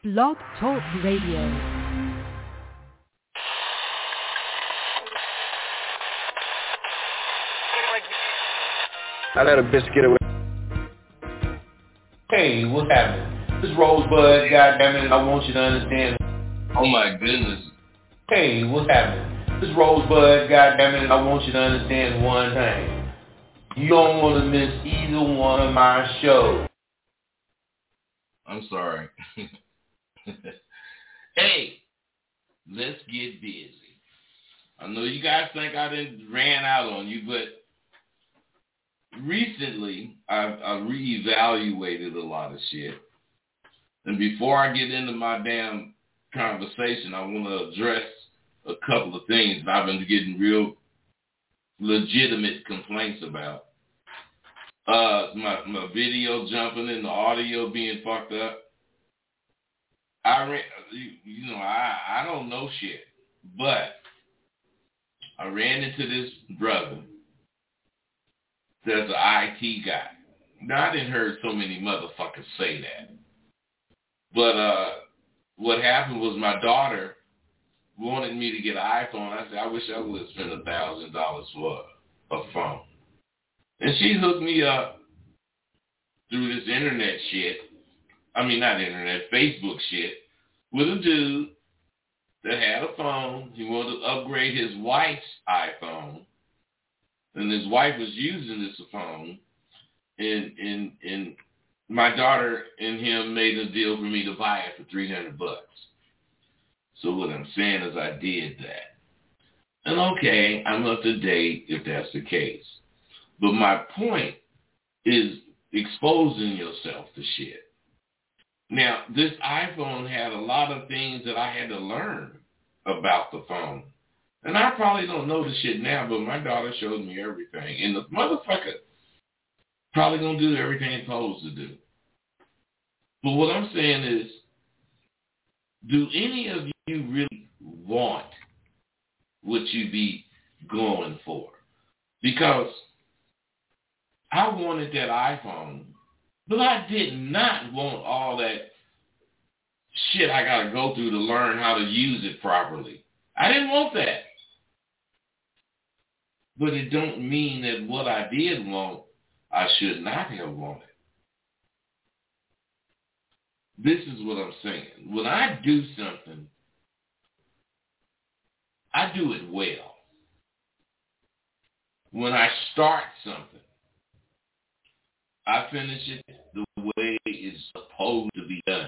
Blog Talk Radio. I let a bitch get away. Hey, what's happening? This Rosebud, goddammit, I want you to understand. Oh my goodness. Hey, what's happening? This Rosebud, goddammit, I want you to understand one thing. You don't want to miss either one of my shows. I'm sorry. Hey, let's get busy. I know you guys think I done ran out on you, but recently I've reevaluated a lot of shit. And before I get into my damn conversation, I want to address a couple of things that I've been getting real legitimate complaints about. My video jumping and the audio being fucked up. I don't know shit, but I ran into this brother that's an IT guy. Now, I didn't heard so many motherfuckers say that. But what happened was my daughter wanted me to get an iPhone. I said, I wish I would have spent $1,000 for a phone. And she hooked me up through this internet shit. I mean, not internet, Facebook shit, with a dude that had a phone. He wanted to upgrade his wife's iPhone. And his wife was using this phone. And my daughter and him made a deal for me to buy it for $300. So what I'm saying is I did that. And okay, I'm up to date if that's the case. But my point is exposing yourself to shit. Now, this iPhone had a lot of things that I had to learn about the phone. And I probably don't know the shit now, but my daughter showed me everything. And the motherfucker probably going to do everything it's supposed to do. But what I'm saying is, do any of you really want what you be going for? Because I wanted that iPhone, but I did not want all that shit I got to go through to learn how to use it properly. I didn't want that. But it don't mean that what I did want, I should not have wanted. This is what I'm saying. When I do something, I do it well. When I start something, I finish it the way it's supposed to be done.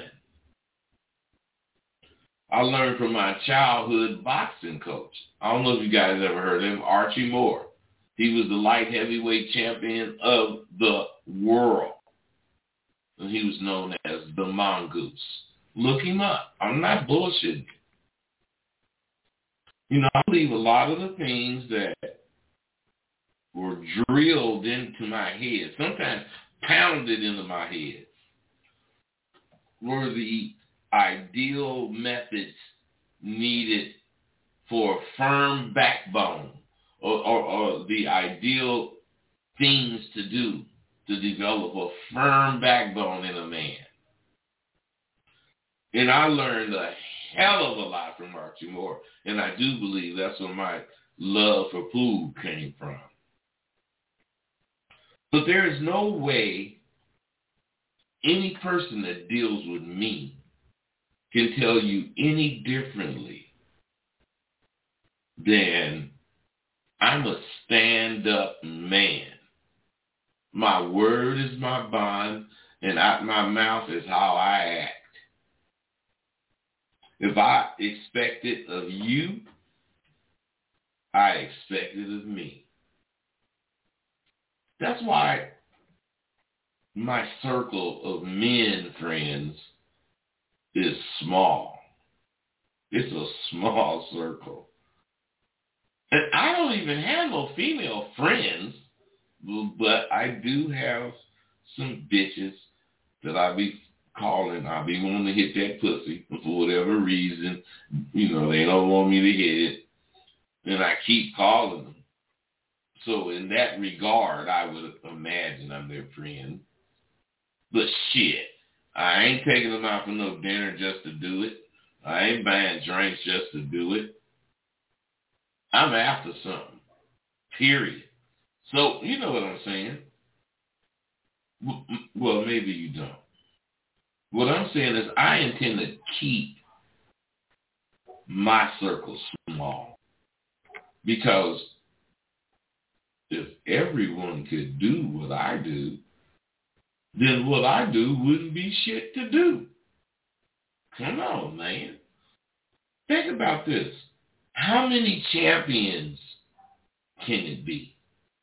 I learned from my childhood boxing coach. I don't know if you guys ever heard of him, Archie Moore. He was the light heavyweight champion of the world. And he was known as the Mongoose. Look him up. I'm not bullshitting. You know, I believe a lot of the things that were drilled into my head, sometimes pounded into my head, were the ideal methods needed for a firm backbone or the ideal things to do to develop a firm backbone in a man. And I learned a hell of a lot from Archie Moore, and I do believe that's where my love for food came from. But there is no way any person that deals with me can tell you any differently than I'm a stand-up man. My word is my bond, and my mouth is how I act. If I expect it of you, I expect it of me. That's why my circle of men friends is small. It's a small circle. And I don't even have no female friends, but I do have some bitches that I be calling. I be wanting to hit that pussy for whatever reason. You know, they don't want me to hit it. And I keep calling them. So in that regard, I would imagine I'm their friend. But shit, I ain't taking them out for no dinner just to do it. I ain't buying drinks just to do it. I'm after something. Period. So, you know what I'm saying? Well, maybe you don't. What I'm saying is I intend to keep my circle small. Because if everyone could do what I do, then what I do wouldn't be shit to do. Come on, man. Think about this. How many champions can it be?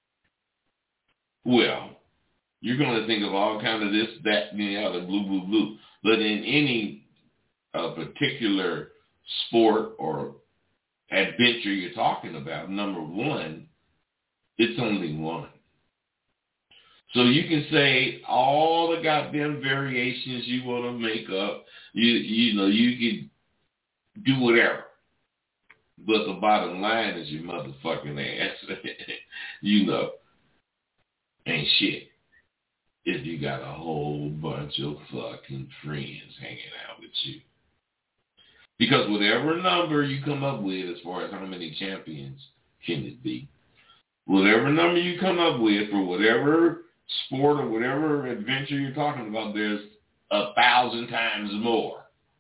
Well, you're going to think of all kind of this, that, and the other, blue, blue, blue. But in any particular sport or adventure you're talking about, number one, it's only one. So you can say all the goddamn variations you want to make up. You know, you can do whatever. But the bottom line is your motherfucking ass, you know, ain't shit if you got a whole bunch of fucking friends hanging out with you. Because whatever number you come up with as far as how many champions can it be, whatever number you come up with for whatever sport or whatever adventure you're talking about, there's 1,000 times more.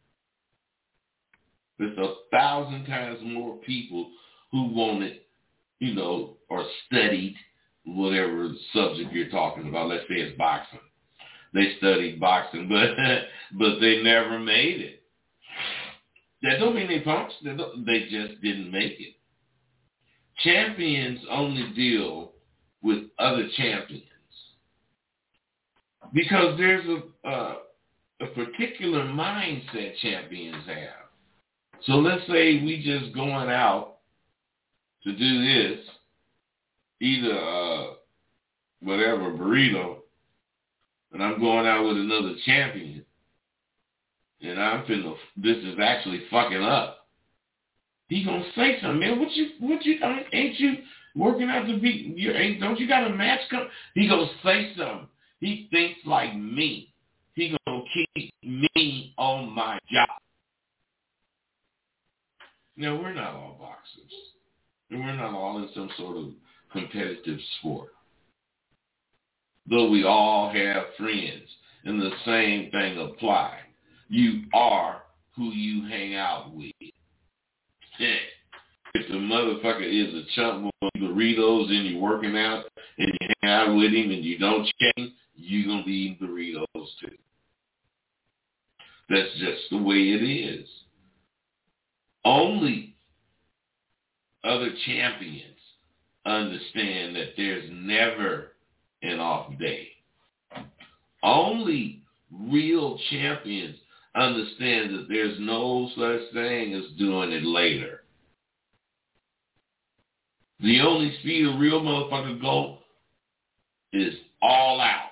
There's 1,000 times more people who want it, you know, or studied whatever subject you're talking about. Let's say it's boxing. They studied boxing, but they never made it. That don't mean they punks. They just didn't make it. Champions only deal with other champions because there's a particular mindset champions have. So let's say we just going out to do this, eat a whatever burrito, and I'm going out with another champion, and this is actually fucking up. He gonna say something, man. What you? Ain't you working out to be? Don't you got a match come? He gonna say something. He thinks like me. He gonna keep me on my job. Now, we're not all boxers. And we're not all in some sort of competitive sport. Though we all have friends, and the same thing applies. You are who you hang out with. If the motherfucker is a chump with burritos and you're working out and you hang out with him and you don't change, you're going to be eating burritos too. That's just the way it is. Only other champions understand that there's never an off day. Only real champions understand that there's no such thing as doing it later. The only speed a real motherfucker go is all out.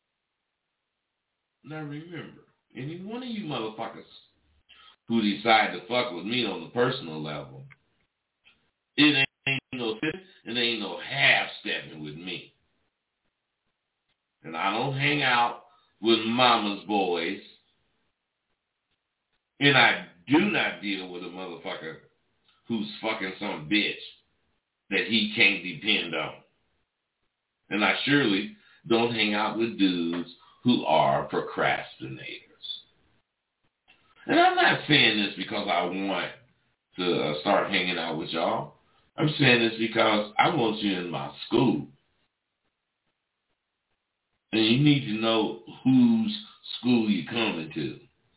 Now remember, any one of you motherfuckers who decide to fuck with me on the personal level, it ain't no half-stepping with me. And I don't hang out with mama's boys. And I do not deal with a motherfucker who's fucking some bitch that he can't depend on. And I surely don't hang out with dudes who are procrastinators. And I'm not saying this because I want to start hanging out with y'all. I'm saying this because I want you in my school. And you need to know whose school you're coming to.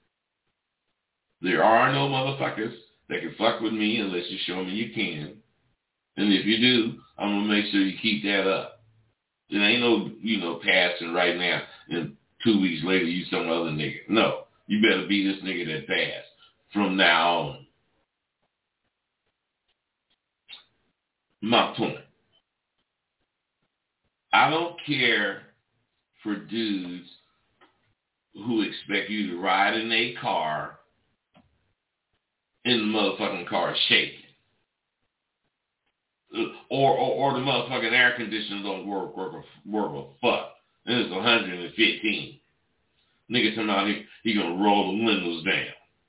There are no motherfuckers that can fuck with me unless you show me you can. And if you do, I'm going to make sure you keep that up. There ain't no, passing right now and 2 weeks later you some other nigga. No, you better be this nigga that passed from now on. My point. I don't care for dudes who expect you to ride in a car and the motherfucking car is shaking. Or the motherfucking air conditioner don't work a fuck. And it's 115. Nigga talking about he gonna roll the windows down.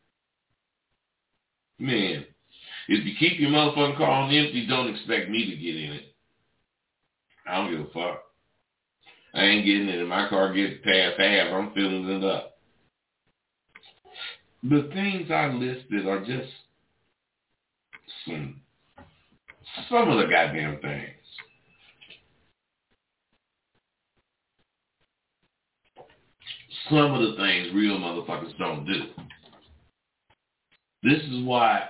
Man, if you keep your motherfucking car on empty, don't expect me to get in it. I don't give a fuck. I ain't getting it. If my car gets past half, I'm filling it up. The things I listed are just some of the goddamn things. Some of the things real motherfuckers don't do. This is why,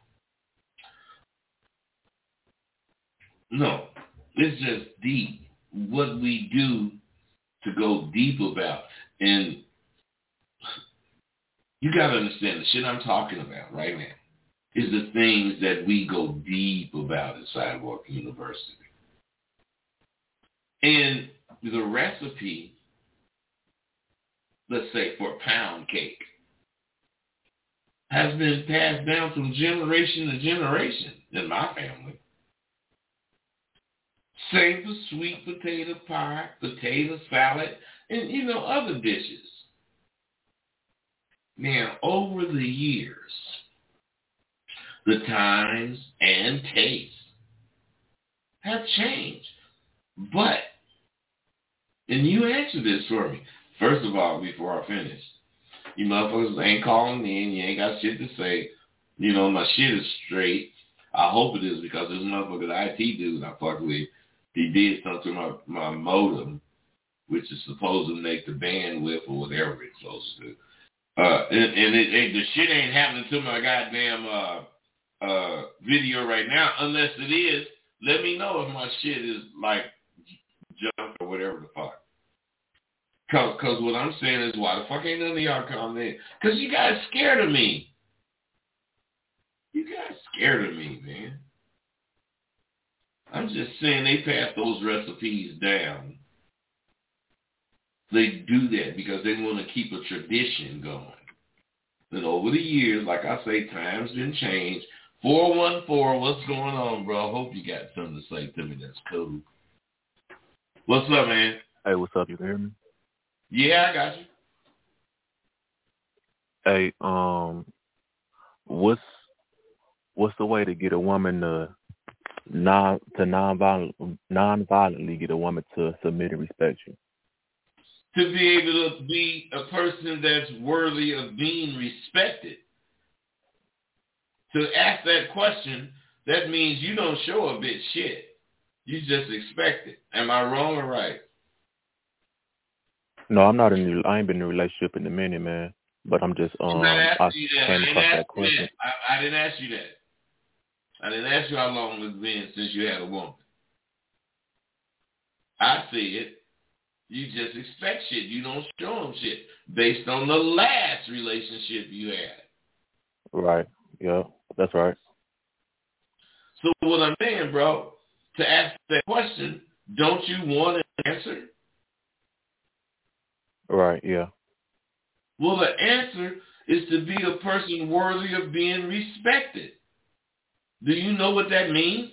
no, it's just deep. What we do to go deep about. And you got to understand the shit I'm talking about right now is the things that we go deep about at Sidewalk University. And the recipe, let's say for pound cake, has been passed down from generation to generation in my family. Same for sweet potato pie, potato salad, and, other dishes. Now, over the years, the times and tastes have changed. But, and you answer this for me. First of all, before I finish, you motherfuckers ain't calling in. You ain't got shit to say. My shit is straight. I hope it is, because this motherfucker, the IT dude I fuck with, he did something to my modem, which is supposed to make the bandwidth or whatever it's supposed to do. The shit ain't happening to my goddamn video right now. Unless it is, let me know if my shit is like junk or whatever the fuck. Cause what I'm saying is, why the fuck ain't none of y'all coming in? Cause you guys scared of me. You guys scared of me, man. I'm just saying they pass those recipes down. They do that because they want to keep a tradition going. And over the years, like I say, times been changed. 414, what's going on, bro? I hope you got something to say to me that's cool. What's up, man? Hey, what's up? You can hear me? Yeah, I got you. Hey, what's the way to get a woman to non-violently get a woman to submit and respect you? To be able to be a person that's worthy of being respected. To ask that question, that means you don't show a bitch shit. You just expect it. Am I wrong or right? No, I ain't been in a relationship in a minute, man. But I'm just I came across that question. I didn't ask you that. I didn't ask you how long it's been since you had a woman. I see it. You just expect shit. You don't show them shit based on the last relationship you had. Right. Yeah, that's right. So what I'm saying, bro, to ask that question, don't you want an answer? Right, yeah. Well, the answer is to be a person worthy of being respected. Do you know what that means?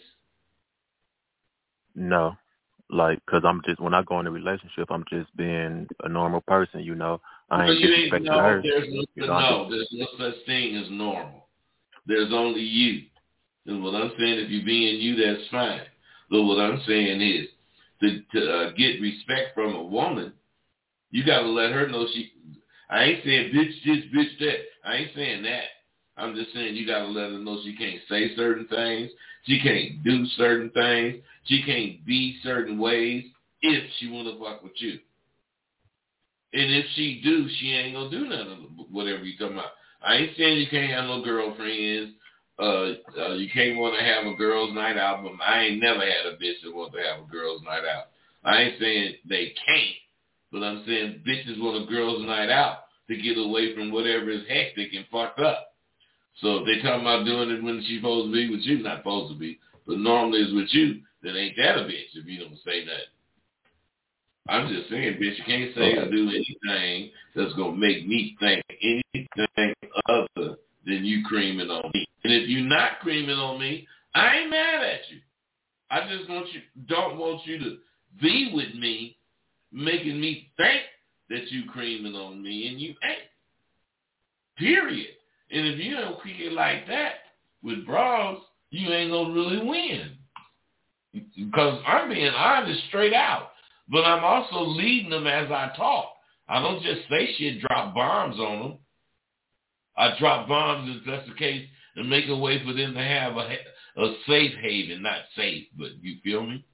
No. Because when I go in a relationship, I'm just being a normal person, I ain't disrespecting her. There's no such thing as normal. There's only you. And what I'm saying, if you're being you, that's fine. But what I'm saying is, to get respect from a woman, you got to let her know I ain't saying bitch this, bitch that. I ain't saying that. I'm just saying you got to let her know she can't say certain things. She can't do certain things. She can't be certain ways if she want to fuck with you. And if she do, she ain't going to do nothing, whatever you talking about. I ain't saying you can't have no girlfriends. You can't want to have a girls' night out, but I ain't never had a bitch that want to have a girls' night out. I ain't saying they can't, but I'm saying bitches want a girls' night out to get away from whatever is hectic and fucked up. So if they talking about doing it when she's supposed to be with you, not supposed to be, but normally it's with you, then ain't that a bitch if you don't say nothing. I'm just saying, bitch, you can't say or do anything that's going to make me think anything other than you creaming on me. And if you're not creaming on me, I ain't mad at you. I just don't want you to be with me, making me think that you creaming on me, and you ain't. Period. And if you don't kick it like that with bras, you ain't gonna really win. Because I'm being honest straight out. But I'm also leading them as I talk. I don't just say shit, drop bombs on them. I drop bombs if that's the case and make a way for them to have a safe haven. Not safe, but you feel me?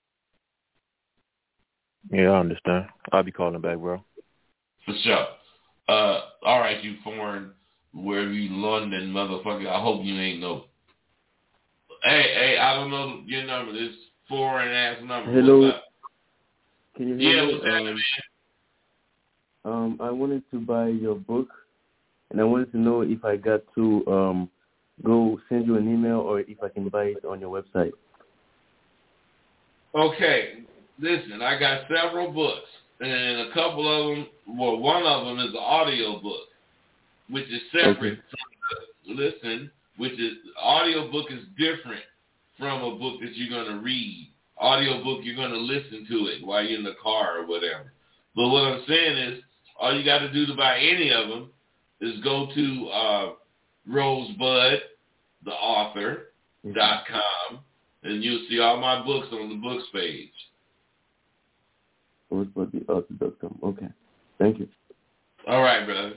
Yeah, I understand. I'll be calling back, bro. For sure. All right, you foreign, wherever you London motherfucker, I hope you ain't no. Hey, I don't know your number. This foreign ass number. Hello. What's up? Can you hear me? What's happening, man? I wanted to buy your book, and I wanted to know if I got to go send you an email or if I can buy it on your website. Okay, listen, I got several books, and a couple of them, well, one of them is an audio book, which is separate from audio book is different from a book that you're going to read. Audio book, you're going to listen to it while you're in the car or whatever. But what I'm saying is, all you got to do to buy any of them is go to Rosebud, the author.com, and you'll see all my books on the books page. Rosebud, the author.com. Okay. Thank you. All right, brother.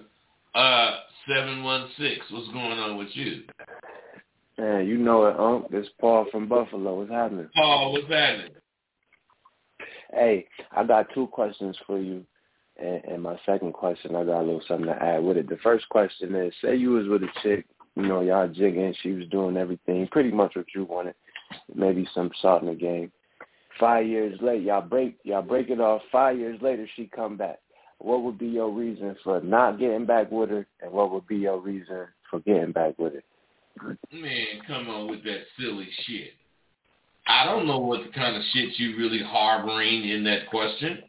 716, what's going on with you? Man, you know it, This is Paul from Buffalo. What's happening? Paul, what's happening? Hey, I got two questions for you. And my second question, I got a little something to add with it. The first question is, say you was with a chick, y'all jigging, she was doing everything, pretty much what you wanted, maybe some salt in the game. 5 years later, y'all break it off. 5 years later, she come back. What would be your reason for not getting back with her, and what would be your reason for getting back with her? Man, come on with that silly shit. I don't know what the kind of shit you really harboring in that question.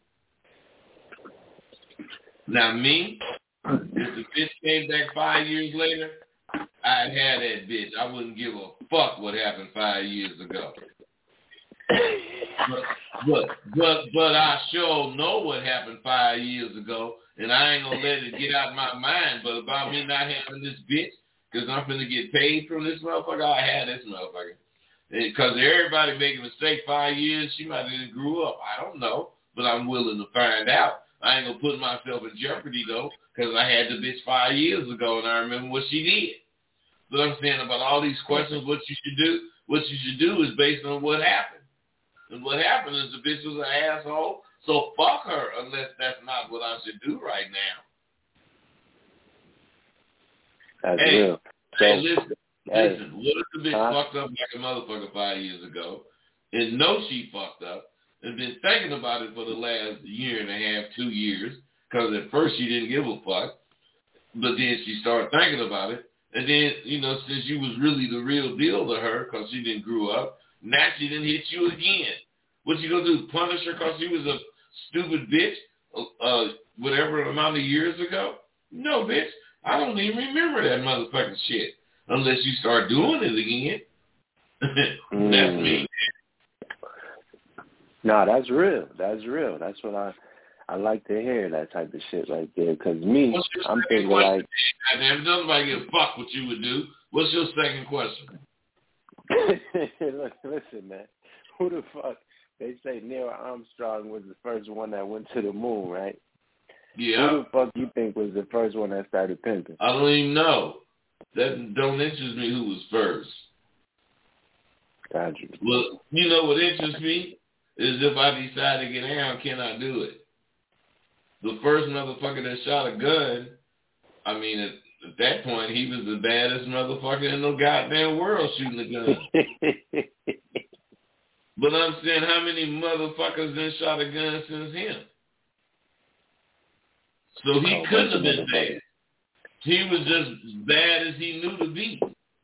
Now, me, if the bitch came back 5 years later, I'd have that bitch. I wouldn't give a fuck what happened 5 years ago. But I sure know what happened 5 years ago, and I ain't gonna let it get out of my mind. But about me not having this bitch, because I'm finna get paid from this motherfucker, I had this motherfucker. Because everybody make a mistake 5 years, she might have grew up. I don't know, but I'm willing to find out. I ain't gonna put myself in jeopardy though, because I had the bitch 5 years ago, and I remember what she did. But I'm saying about all these questions, what you should do is based on what happened. And what happened is the bitch was an asshole, so fuck her unless that's not what I should do right now. That's real. Listen, what if the bitch fucked up like a motherfucker 5 years ago and know she fucked up and been thinking about it for the last year and a half, 2 years, because at first she didn't give a fuck, but then she started thinking about it, and then, since you was really the real deal to her because she didn't grew up, now she didn't hit you again. What you gonna do, punish her because she was a stupid bitch whatever amount of years ago? No, bitch. I don't even remember that motherfucking shit unless you start doing it again. That's me. No, that's real. That's real. That's what I like to hear, that type of shit right there. Because me, I'm thinking like... If nobody give a fuck what you would do, what's your second question? Look, listen, man. Who the fuck? They say Neil Armstrong was the first one that went to the moon, right? Yeah. Who the fuck you think was the first one that started pimping? I don't even know. That don't interest me who was first. Gotcha. Well, you know what interests me is if I decide to get down, can I do it? The first motherfucker that shot a gun, I mean, at that point, he was the baddest motherfucker in the goddamn world shooting a gun. But I'm saying, how many motherfuckers then shot a gun since him? So he couldn't have been bad. He was just as bad as he knew to be.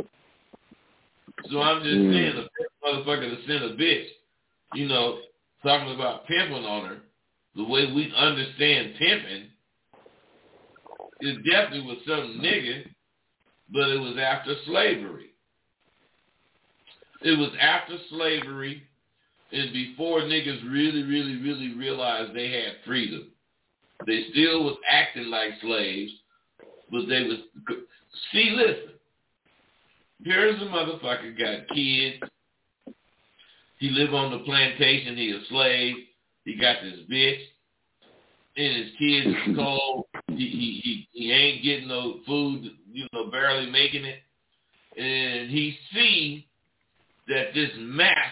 So I'm just saying, the first motherfucker to send a bitch, talking about pimping on her, the way we understand pimping, it definitely was some nigga, but it was after slavery. It was after slavery and before niggas really, really, really realized they had freedom. They still was acting like slaves, but they was... See, listen. Here's a motherfucker got kids. He live on the plantation. He a slave. He got this bitch. And his kids is cold. He ain't getting no food, barely making it. And he see that this master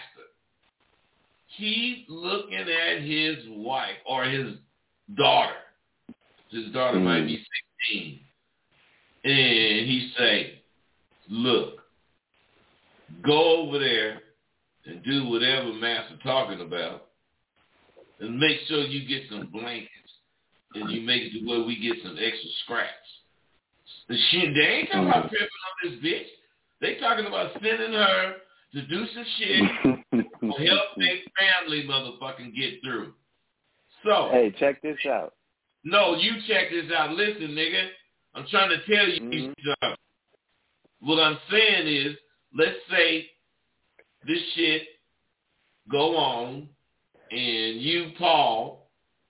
keep looking at his wife or his daughter. His daughter might be 16. And he say, look, go over there and do whatever master talking about and make sure you get some blankets and you make it to where we get some extra scraps. And they ain't talking about pimping on this bitch. They talking about sending her to do some shit to help their family motherfucking get through. So, hey, check this out. No, you check this out. Listen, nigga, I'm trying to tell you something. What I'm saying is, let's say this shit go on, and you, Paul,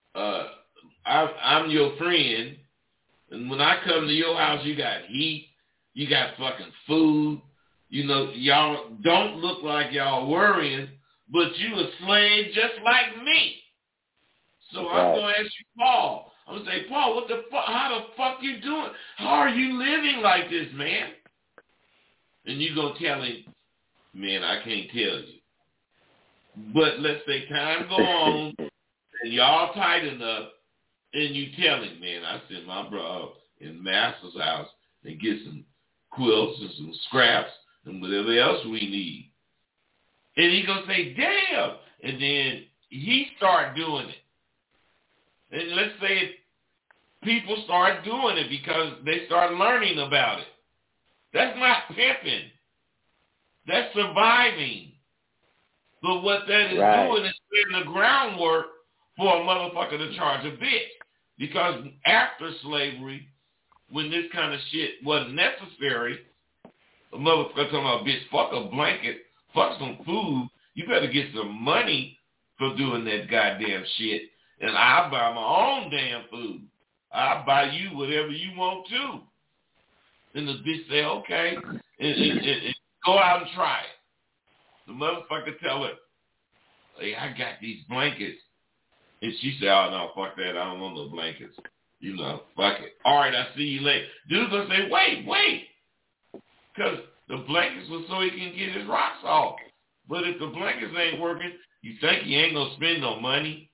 I'm your friend, and when I come to your house, you got heat, you got fucking food. Y'all don't look like y'all worrying, but you a slave just like me. So I'm going to ask you, Paul. I'm going to say, Paul, what the fuck? How the fuck you doing? How are you living like this, man? And you going to tell him, man, I can't tell you. But let's say time go on, and y'all tight enough, and you tell him, man, I sent my bro in Master's house and get some quilts and some scraps and whatever else we need. And he going to say, damn. And then he start doing it. And let's say people start doing it because they start learning about it. That's not pimping. That's surviving. But what that is doing is laying the groundwork for a motherfucker to charge a bitch. Because after slavery, when this kind of shit wasn't necessary, a motherfucker talking about, bitch, fuck a blanket, fuck some food, you better get some money for doing that goddamn shit. And I'll buy my own damn food. I'll buy you whatever you want to. And the bitch say, okay, and go out and try it. The motherfucker tell her, hey, I got these blankets. And she say, oh, no, fuck that. I don't want no blankets. Fuck it. All right, I'll see you later. Dude's going to say, wait. Because the blankets was so he can get his rocks off. But if the blankets ain't working, you think he ain't going to spend no money?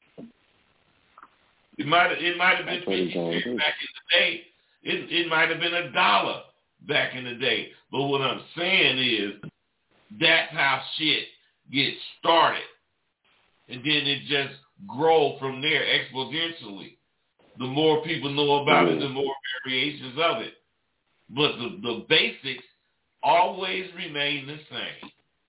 It might have been 50 cents back in the day. It might have been $1 back in the day. But what I'm saying is that's how shit gets started. And then it just grows from there exponentially. The more people know about it, the more variations of it. But the basics always remain the same.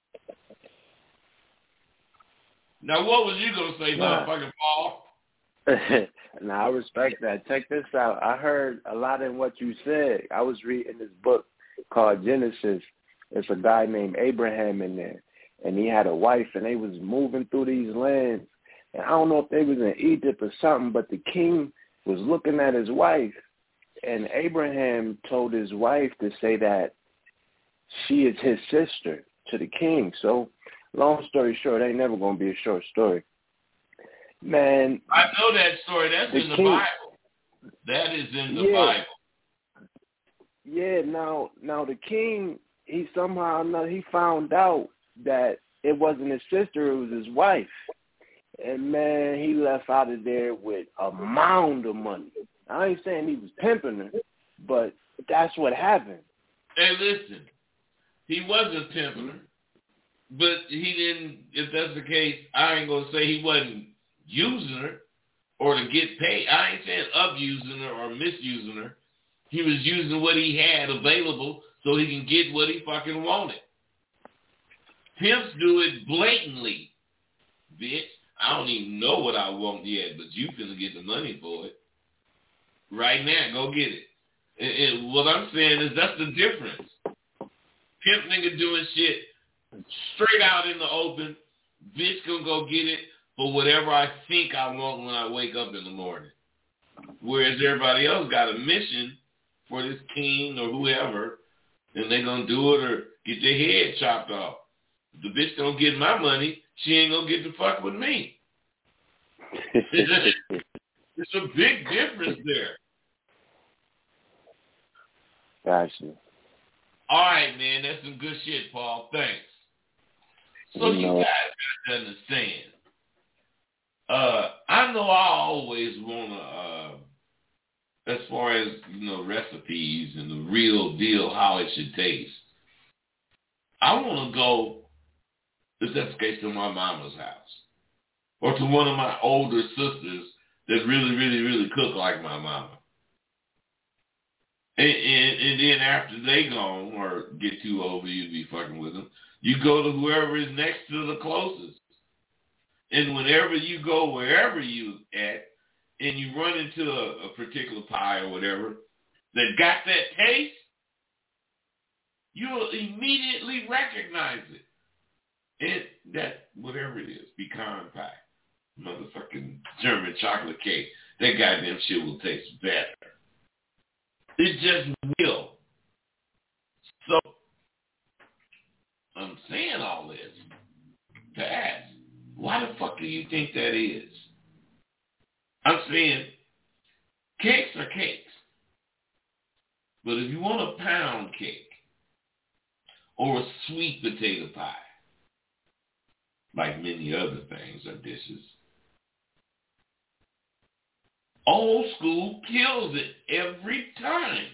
Now, what was you going to say, motherfucking Paul? Now, I respect that. Check this out. I heard a lot in what you said. I was reading this book called Genesis. It's a guy named Abraham in there. And he had a wife, and they was moving through these lands. And I don't know if they was in Egypt or something, but the king was looking at his wife. And Abraham told his wife to say that she is his sister to the king. So, long story short, ain't never going to be a short story. Man, I know that story. That's in the Bible. That is in the Bible. Yeah, now the king, he found out that it wasn't his sister, it was his wife. And, man, he left out of there with a mound of money. I ain't saying he was pimping her, but that's what happened. Hey, listen, he wasn't pimping her, but he didn't, if that's the case, I ain't going to say he wasn't using her or to get paid. I ain't saying abusing her or misusing her. He was using what he had available so he can get what he fucking wanted. Pimps do it blatantly, bitch. I don't even know what I want yet, but you finna get the money for it. Right now, go get it. And what I'm saying is that's the difference. Pimp nigga doing shit straight out in the open. Bitch gonna go get it for whatever I think I want when I wake up in the morning. Whereas everybody else got a mission for this king or whoever, and they gonna do it or get their head chopped off. If the bitch don't get my money, she ain't gonna get to fuck with me. It's a big difference there. Gotcha. All right, man, that's some good shit, Paul. Thanks. So you guys got to understand. I know I always want to, as far as, recipes and the real deal, how it should taste. I want to go, if that's the case, to my mama's house. Or to one of my older sisters that really, really, really cook like my mama. And then after they gone or get too old for you to be fucking with them, you go to whoever is next to the closest. And whenever you go wherever you at, and you run into a particular pie or whatever that got that taste, you'll immediately recognize it. And that, whatever it is, pecan pie, motherfucking German chocolate cake, that goddamn shit will taste better. It just will. So, I'm saying all this to ask, why the fuck do you think that is? I'm saying, cakes are cakes. But if you want a pound cake or a sweet potato pie, like many other things or dishes, old school kills it every time.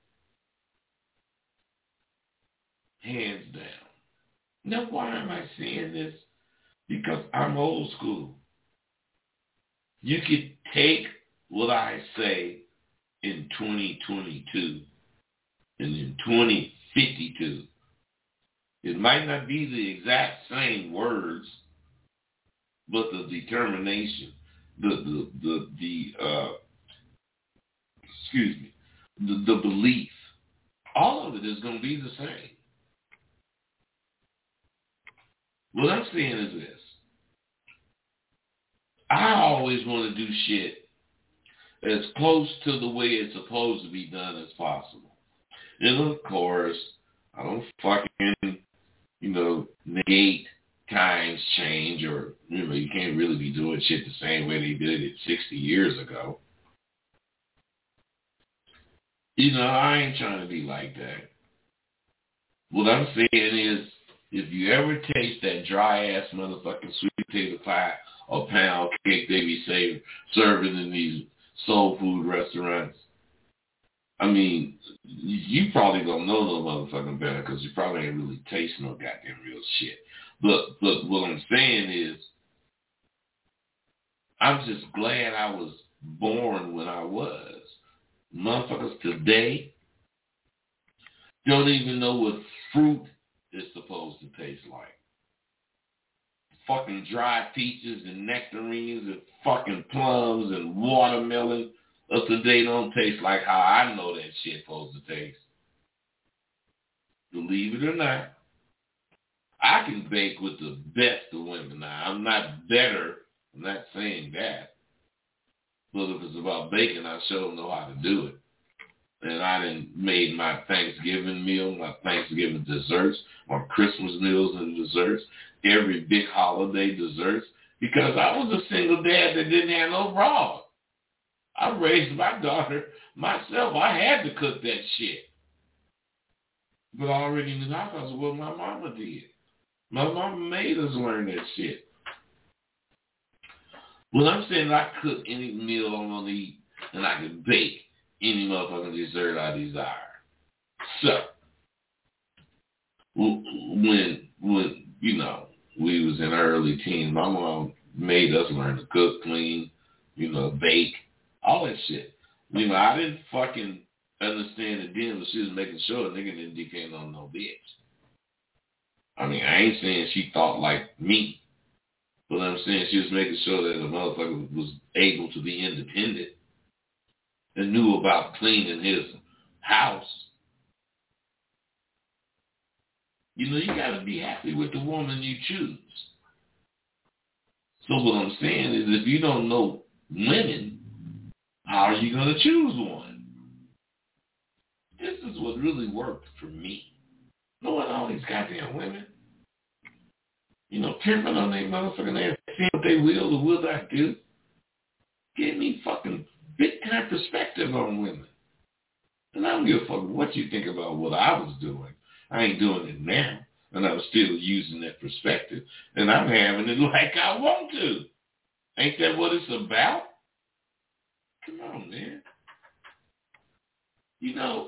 Hands down. Now, why am I saying this? Because I'm old school. You could take what I say in 2022 and in 2052. It might not be the exact same words, but the determination, the belief, all of it is going to be the same. What I'm saying is this. I always want to do shit as close to the way it's supposed to be done as possible. And of course, I don't fucking, negate times change or, you can't really be doing shit the same way they did it 60 years ago. I ain't trying to be like that. What I'm saying is, if you ever taste that dry-ass motherfucking sweet potato pie or pound cake they be serving in these soul food restaurants, I mean, you probably don't know no motherfucking better because you probably ain't really tasting no goddamn real shit. But what I'm saying is, I'm just glad I was born when I was. Motherfuckers today don't even know what fruit is supposed to taste like. Fucking dry peaches and nectarines and fucking plums and watermelon of today don't taste like how I know that shit supposed to taste. Believe it or not, I can bake with the best of women now. I'm not better. I'm not saying that. But if it's about baking, I sure know how to do it. And I done made my Thanksgiving meal, my Thanksgiving desserts, my Christmas meals and desserts, every big holiday desserts, because I was a single dad that didn't have no bra. I raised my daughter myself. I had to cook that shit. But I already knew how because of what my mama did. My mama made us learn that shit. Well, I'm saying I cook any meal I want to eat, and I can bake any motherfucking dessert I desire. So, when we was in our early teens, my mom made us learn to cook, clean, bake, all that shit. I didn't fucking understand it then, but she was making sure a nigga didn't depend on no bitch. I mean, I ain't saying she thought like me, but I'm saying she was making sure that the motherfucker was able to be independent and knew about cleaning his house. You got to be happy with the woman you choose. So what I'm saying is if you don't know women, How are you going to choose one? This is what really worked for me. Knowing all these goddamn women. You know, pimping on their motherfucking ass, seeing what they will or will not do. Give me fucking big time perspective on women. And I don't give a fuck what you think about what I was doing. I ain't doing it now. And I'm still using that perspective. And I'm having it like I want to. Ain't that what it's about? Come on, man. You know,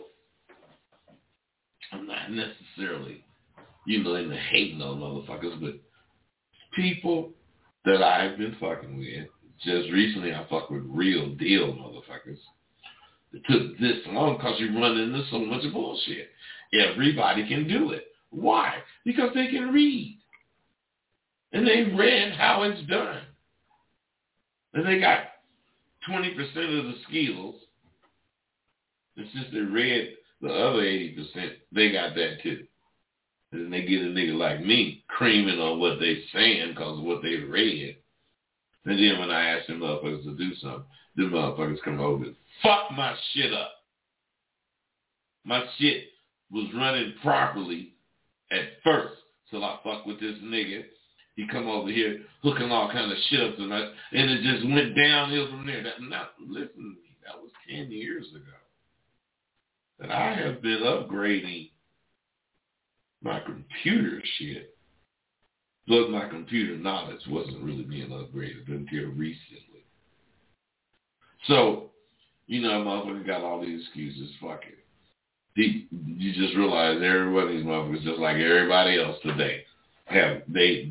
I'm not necessarily, into hating on motherfuckers, but people that I've been fucking with, just recently I fucked with real deal motherfuckers. It took this long because you run into so much bullshit. Everybody can do it. Why? Because they can read. And they read how it's done. And they got 20% of the skills. And since they read the other 80%, they got that too. And then they get a nigga like me creaming on what they saying because of what they read. And then when I ask them motherfuckers to do something, them motherfuckers come over and fuck my shit up. My shit was running properly at first till I fucked with this nigga. He come over here hooking all kind of shit up to me, and it just went downhill from there. Listen to me, that was 10 years ago. And I have been upgrading my computer shit. But my computer knowledge wasn't really being upgraded until recently. So, motherfuckers got all these excuses. Fuck it. You just realize every one of these motherfuckers, just like everybody else today, have they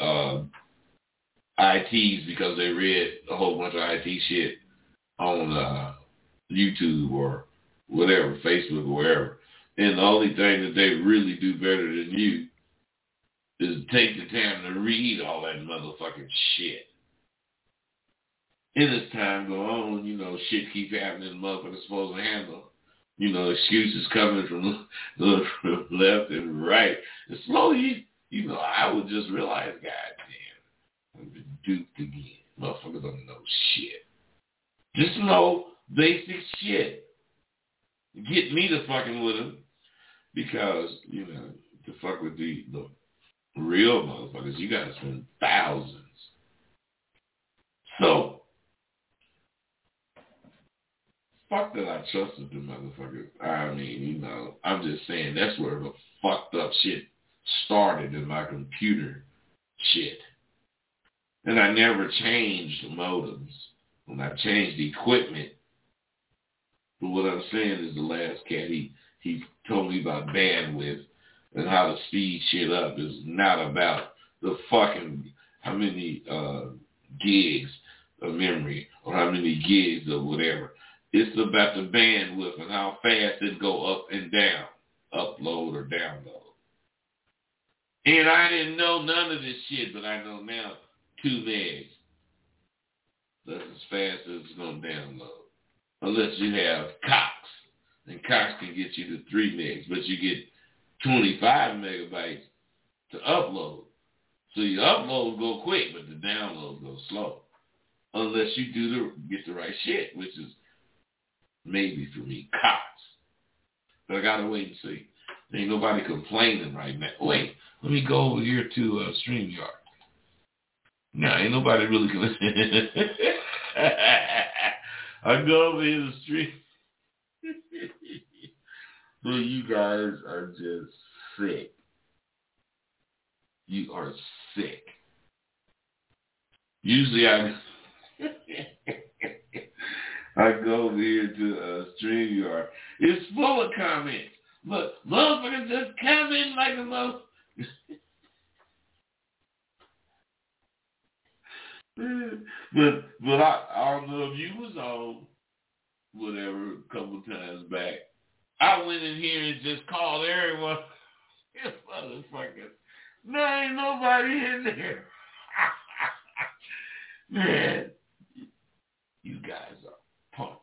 ITs because they read a whole bunch of IT shit on YouTube or whatever, Facebook or wherever. And the only thing that they really do better than you is take the time to read all that motherfucking shit. And as time go on, shit keep happening the motherfucker's supposed to handle. Excuses coming from left and right. And slowly, I would just realize, goddamn, I've been duped again. Motherfuckers don't know shit. Just know basic shit. Get me to fucking with them because, to fuck with the real motherfuckers, you gotta spend thousands. So, fuck that I trusted the motherfuckers. I mean, I'm just saying that's where the fucked up shit started in my computer shit. And I never changed modems. When I changed the equipment, but what I'm saying is the last cat, he told me about bandwidth and how to speed shit up is not about the fucking how many gigs of memory or how many gigs of whatever. It's about the bandwidth and how fast it go up and down, upload or download. And I didn't know none of this shit, but I know now 2 megs. That's as fast as it's going to download. Unless you have Cox. And Cox can get you to 3 megs, but you get 25 megabytes to upload. So your upload go quick, but the download goes slow. Unless you get the right shit, which is maybe for me, Cox. But I gotta wait and see. There ain't nobody complaining right now. Wait, let me go over here to StreamYard. Nah, ain't nobody really complaining. I go over here to Stream. But you guys are just sick. You are sick. Usually I go over here to StreamYard. It's full of comments. Look, motherfuckers just comment like a motherfucker. But I don't know if you was on whatever a couple times back. I went in here and just called everyone. Motherfuckers. There ain't nobody in there. Man, you guys are punks.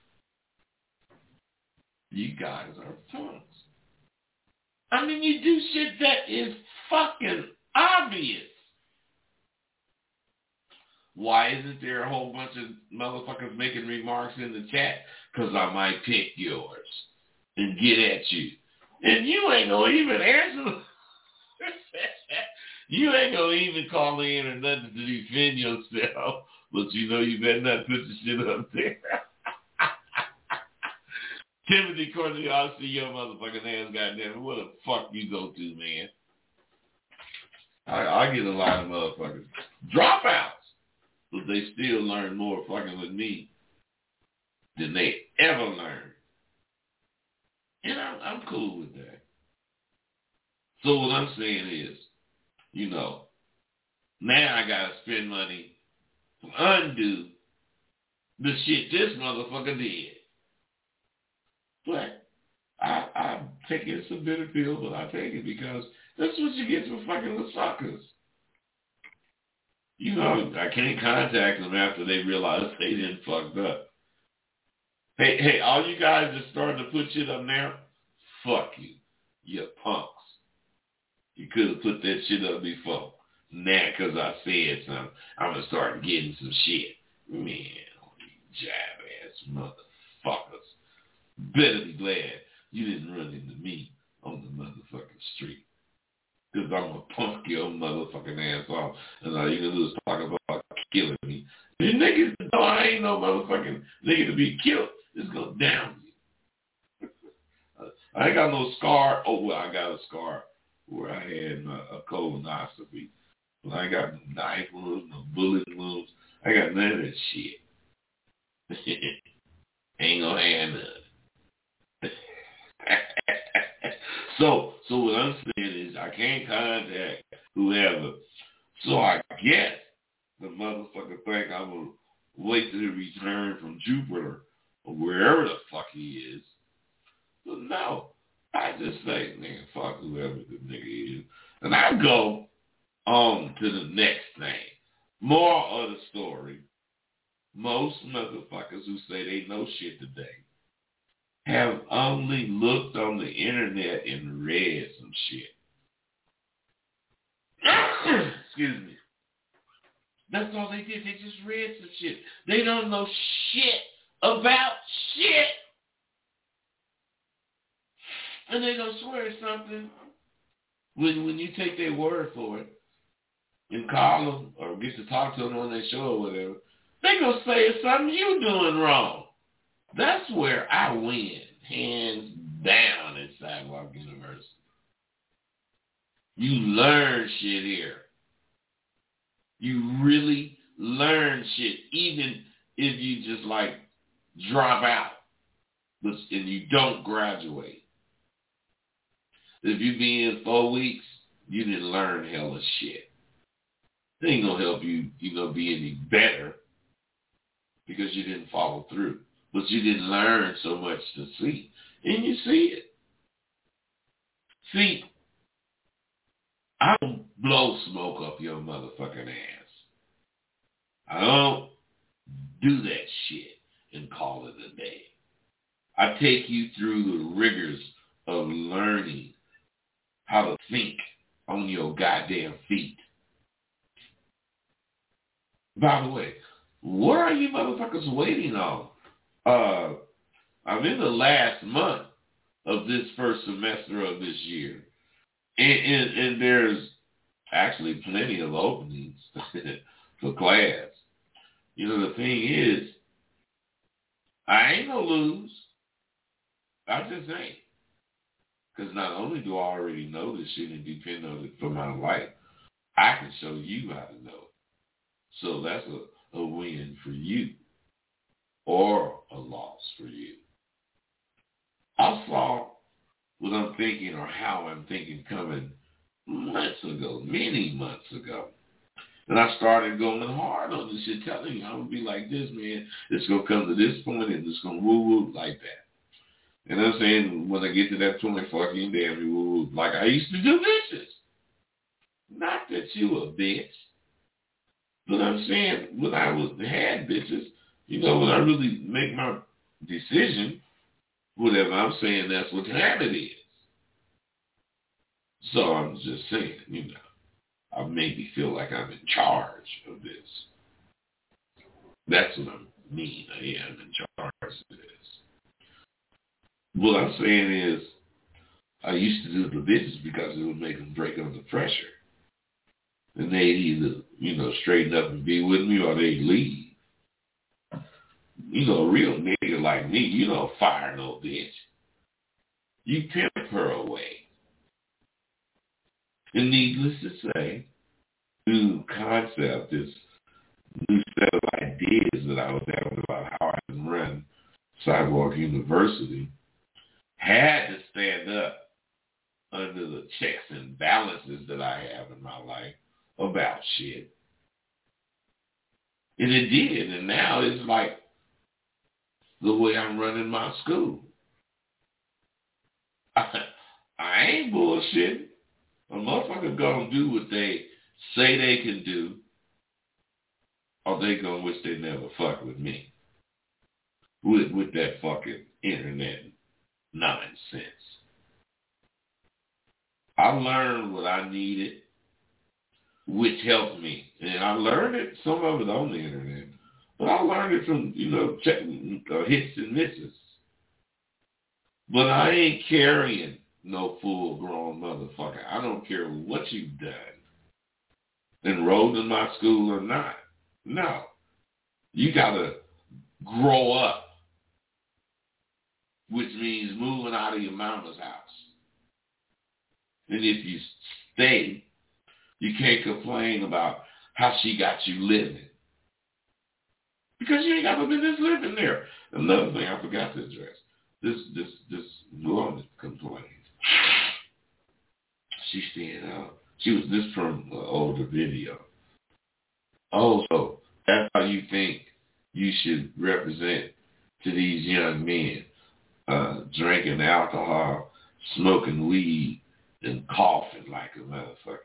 You guys are punks. I mean, you do shit that is fucking obvious. Why isn't there a whole bunch of motherfuckers making remarks in the chat? Because I might pick yours and get at you. And you ain't going to even answer. You ain't going to even call in or nothing to defend yourself. But you know you better not put the shit up there. Timothy Courtney, I'll see your motherfucking ass, goddamn. What the fuck you go to, man? I get a lot of motherfuckers. Dropouts. But they still learn more fucking with me than they ever learned. And I'm cool with that. So what I'm saying is, you know, now I got to spend money to undo the shit this motherfucker did. But I take it, it's a bitter pill, but I take it because that's what you get for fucking with suckers. You know, I can't contact them after they realize they done fucked up. Hey, all you guys that starting to put shit up now, fuck you. You punks. You could have put that shit up before. Now, because I said something, I'm going to start getting some shit. Man, you jive-ass motherfuckers. Better be glad you didn't run into me on the motherfucking street. Because I'm going to punk your motherfucking ass off. And all you going to do is talk about killing me. You niggas know I ain't no motherfucking nigga to be killed. It's going to down you. I ain't got no scar. Oh, well, I got a scar where I had a colonoscopy. But I ain't got no knife wounds, no bullet wounds. I got none of that shit. Ain't gonna have none. So what I'm saying is I can't contact whoever. So I guess the motherfucker think I'm going to wait till he return from Jupiter or wherever the fuck he is. But no, I just say, man, fuck whoever the nigga is. And I go on to the next thing. More of the story. Most motherfuckers who say they know shit today have only looked on the internet and read some shit. Excuse me. That's all they did. They just read some shit. They don't know shit about shit. And they don't swear something when you take their word for it and call them or get to talk to them on their show or whatever. They gonna say it's something you doing wrong. That's where I win, hands down, in Sidewalk University. You learn shit here. You really learn shit, even if you just like drop out and you don't graduate. If you be in 4 weeks, you didn't learn hella shit. It ain't gonna help you, be any better because you didn't follow through. But you didn't learn so much to see. And you see it. See, I don't blow smoke up your motherfucking ass. I don't do that shit and call it a day. I take you through the rigors of learning how to think on your goddamn feet. By the way, what are you motherfuckers waiting on? I'm in the last month of this first semester of this year. And there's actually plenty of openings for class. The thing is, I ain't no lose. I just ain't. Because not only do I already know this shit and depend on it for my life, I can show you how to know it. So that's a win for you or a loss for you. I saw what I'm thinking or how I'm thinking coming many months ago. And I started going hard on this shit, telling you, I'm going to be like this, man. It's going to come to this point and it's going to woo-woo like that. And I'm saying when I get to that point, fucking damn me woo-woo, like I used to do bitches. Not that you a bitch. But I'm saying when I had bitches, when I really make my decision, whatever I'm saying, that's what habit is. So I'm just saying, I maybe feel like I'm in charge of this. That's what I mean. I am in charge of this. What I'm saying is, I used to do the business because it would make them break under pressure. And they'd either, straighten up and be with me or they'd leave. A real nigga like me, you don't fire no bitch. You pimp her away. And needless to say, new concept, this new set of ideas that I was having about how I can run Sidewalk University had to stand up under the checks and balances that I have in my life about shit. And it did. And now it's like the way I'm running my school. I ain't bullshit. A motherfucker gonna do what they say they can do, or they gonna wish they never fuck with me. With that fucking internet nonsense. I learned what I needed, which helped me. And I learned it, some of it on the internet, but I learned it from, checking hits and misses. But I ain't carrying no full-grown motherfucker. I don't care what you've done, enrolled in my school or not. No. You got to grow up, which means moving out of your mama's house. And if you stay, you can't complain about how she got you living. Because you ain't got no business living there. Another thing I forgot to address. This woman complained. She's staying out. She was this from an older video. Oh, so that's how you think you should represent to these young men. Drinking alcohol, smoking weed, and coughing like a motherfucker.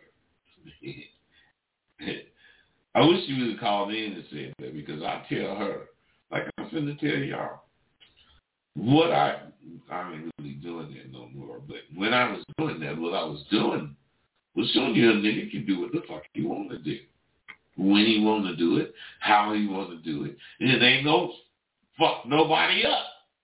I wish you would have called in and said that, because I tell her, like I'm finna tell y'all, what I ain't really doing that no more, but when I was doing that, what I was doing was showing you a nigga can do what the fuck he want to do. When he want to do it, how he want to do it, and it ain't no fuck nobody up.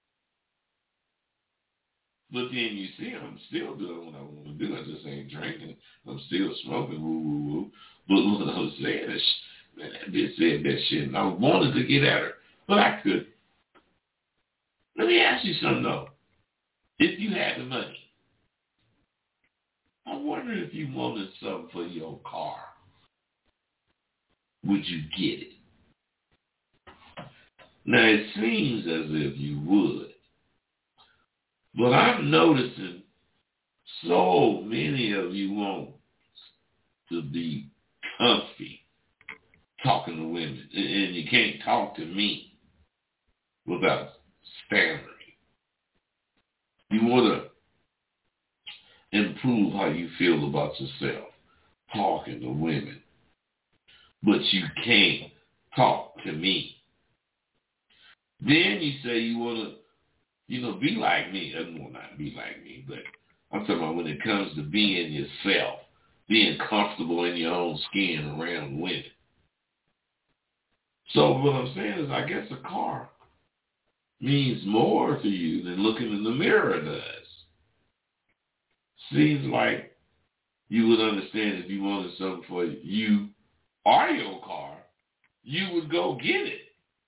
But then you see, I'm still doing what I want to do. I just ain't drinking. I'm still smoking, woo. But what I was saying is, man, that bitch said that shit, and I wanted to get at her, but I couldn't. Let me ask you something, though. If you had the money, I wonder if you wanted something for your car, would you get it? Now, it seems as if you would. But I'm noticing so many of you want to be comfy talking to women. And you can't talk to me without stammering. You want to improve how you feel about yourself talking to women. But you can't talk to me. Then you say you want to, be like me. Well, not be like me, but I'm talking about when it comes to being yourself, being comfortable in your own skin around women. So what I'm saying is, I guess a car means more to you than looking in the mirror does. Seems like you would understand if you wanted something for you or your car, you would go get it.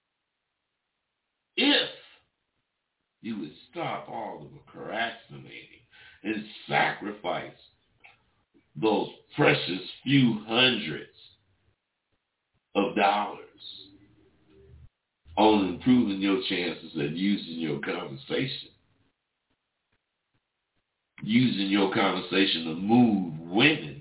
If you would stop all the procrastinating and sacrifice those precious few hundreds of dollars on improving your chances and using your conversation. Using your conversation to move women,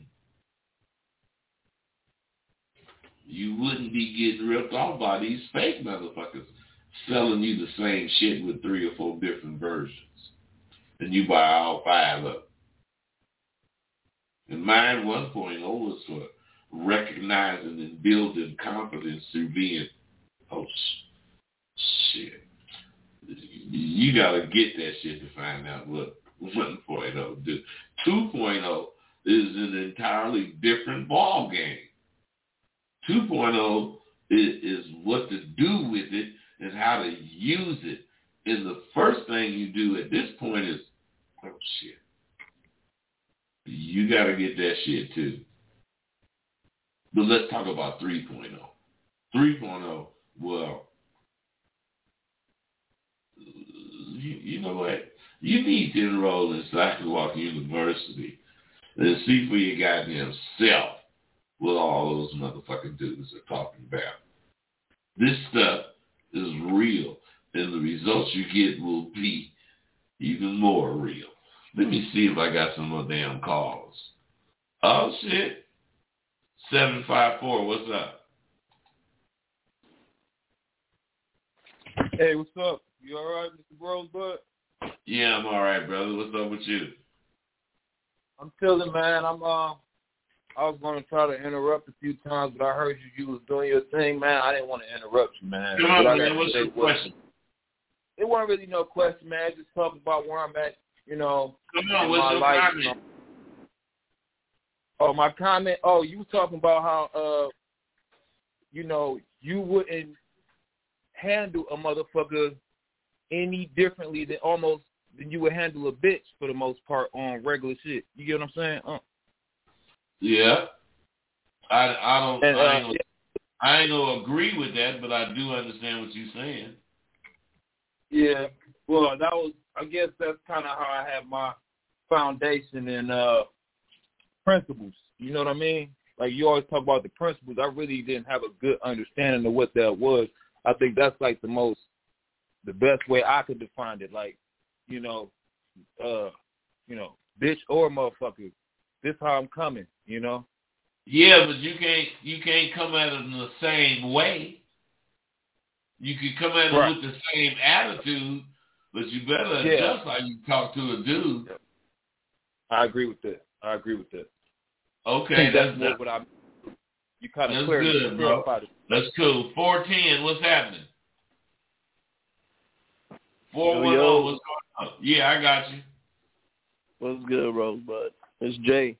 you wouldn't be getting ripped off by these fake motherfuckers selling you the same shit with 3 or 4 different versions. And you buy all 5 of them. And mine 1.0 was for recognizing and building confidence through being, shit. You got to get that shit to find out what 1.0 do. 2.0 is an entirely different ball game. 2.0 is what to do with it and how to use it. And the first thing you do at this point is, oh, shit. You got to get that shit, too. But let's talk about 3.0. 3.0, well, you know what? You need to enroll in Sidewalk University and see for your goddamn self what all those motherfucking dudes are talking about. This stuff is real, and the results you get will be even more real. Let me see if I got some more damn calls. Oh, shit. 754, what's up? Hey, what's up? You all right, Mr. Rosebud? Yeah, I'm all right, brother. What's up with you? I'm chilling, man. I was going to try to interrupt a few times, but I heard you was doing your thing, man. I didn't want to interrupt you, man. Come on, man. What's your question? It wasn't really no question, man. Just talking about where I'm at, you know. Come on, what's your comment? You know. Oh, my comment? Oh, you were talking about how, you know, you wouldn't handle a motherfucker any differently than you would handle a bitch for the most part on regular shit. You get what I'm saying? Yeah. I ain't gonna agree with that, but I do understand what you're saying. Yeah. Well, I guess that's kind of how I have my foundation and principles. You know what I mean? Like you always talk about the principles. I really didn't have a good understanding of what that was. I think that's like the best way I could define it. Like, bitch or motherfucker. This how I'm coming, you know? Yeah, but you can't come at it in the same way. You can come at it with the same attitude, but you better adjust how you talk to a dude. I agree with that. Okay, that's what I. You kind of good, bro. That's cool. 410, what's happening? 410, what's going on? Yeah, I got you. What's good, Rosebud? It's Jay.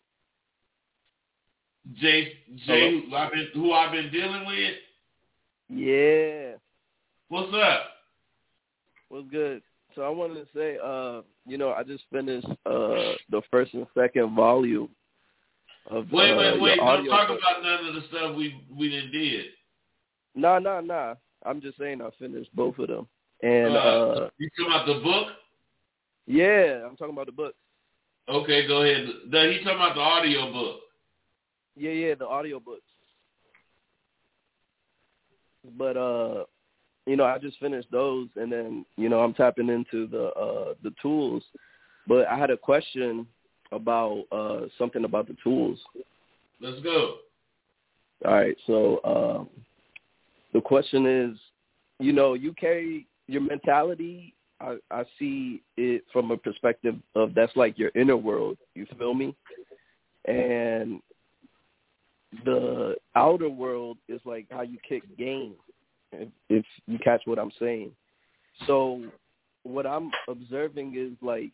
Jay, who I've been dealing with? Yeah. What's up? What's good? So I wanted to say, I just finished the first and second volume of Wait. Don't talk book. about none of the stuff we done did. Nah. I'm just saying I finished both of them. And you talking about the book? Yeah, I'm talking about the book. Okay, go ahead. He's talking about the audio book. Yeah, the audio books. But I just finished those, and then I'm tapping into the tools. But I had a question about something about the tools. Let's go. All right, so the question is, you carry your mentality. I see it from a perspective of that's like your inner world. You feel me? And the outer world is like how you kick game, if you catch what I'm saying. So what I'm observing is like,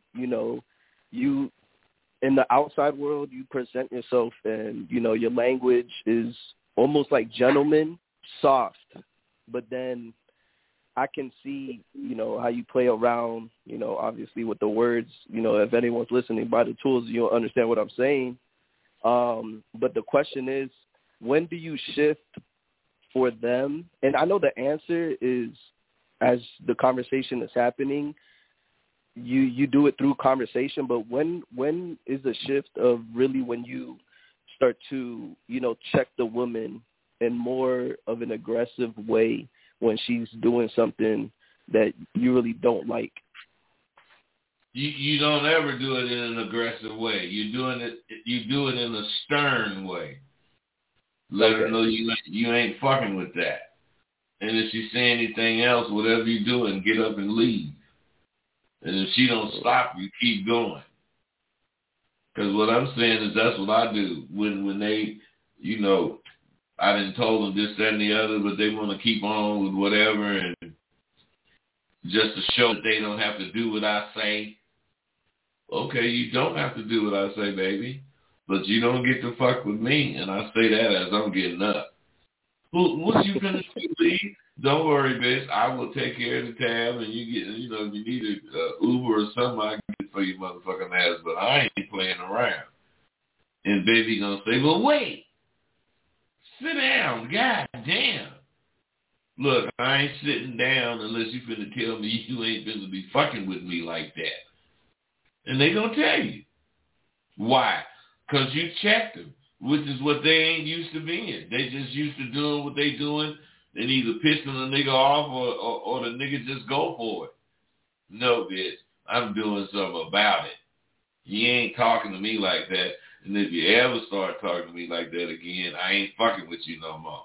you in the outside world, you present yourself and, your language is almost like gentleman, soft. But then I can see, how you play around, obviously with the words, if anyone's listening by the tools, you'll understand what I'm saying. But the question is, when do you shift for them? And I know the answer is as the conversation is happening, you do it through conversation. But when is the shift of really when you start to, check the woman in more of an aggressive way when she's doing something that you really don't like? You don't ever do it in an aggressive way. You do it in a stern way. Let her know you ain't fucking with that. And if she say anything else, whatever you doing, get up and leave. And if she don't stop you, keep going. Because what I'm saying is that's what I do. When they, I done told them this, that, and the other, but they want to keep on with whatever and just to show that they don't have to do what I say. Okay, you don't have to do what I say, baby, but you don't get to fuck with me, and I say that as I'm getting up. What you gonna leave? Don't worry, bitch. I will take care of the tab, and you get, you know, if you need a Uber or something, I can get for you motherfucking ass. But I ain't playing around. And baby gonna say, well, wait, sit down, god damn. Look, I ain't sitting down unless you finna tell me you ain't finna be fucking with me like that. And they gonna tell you. Why? Because you checked them, which is what they ain't used to being. They just used to doing what they doing and either pissing the nigga off or the nigga just go for it. No, bitch, I'm doing something about it. You ain't talking to me like that. And if you ever start talking to me like that again, I ain't fucking with you no more.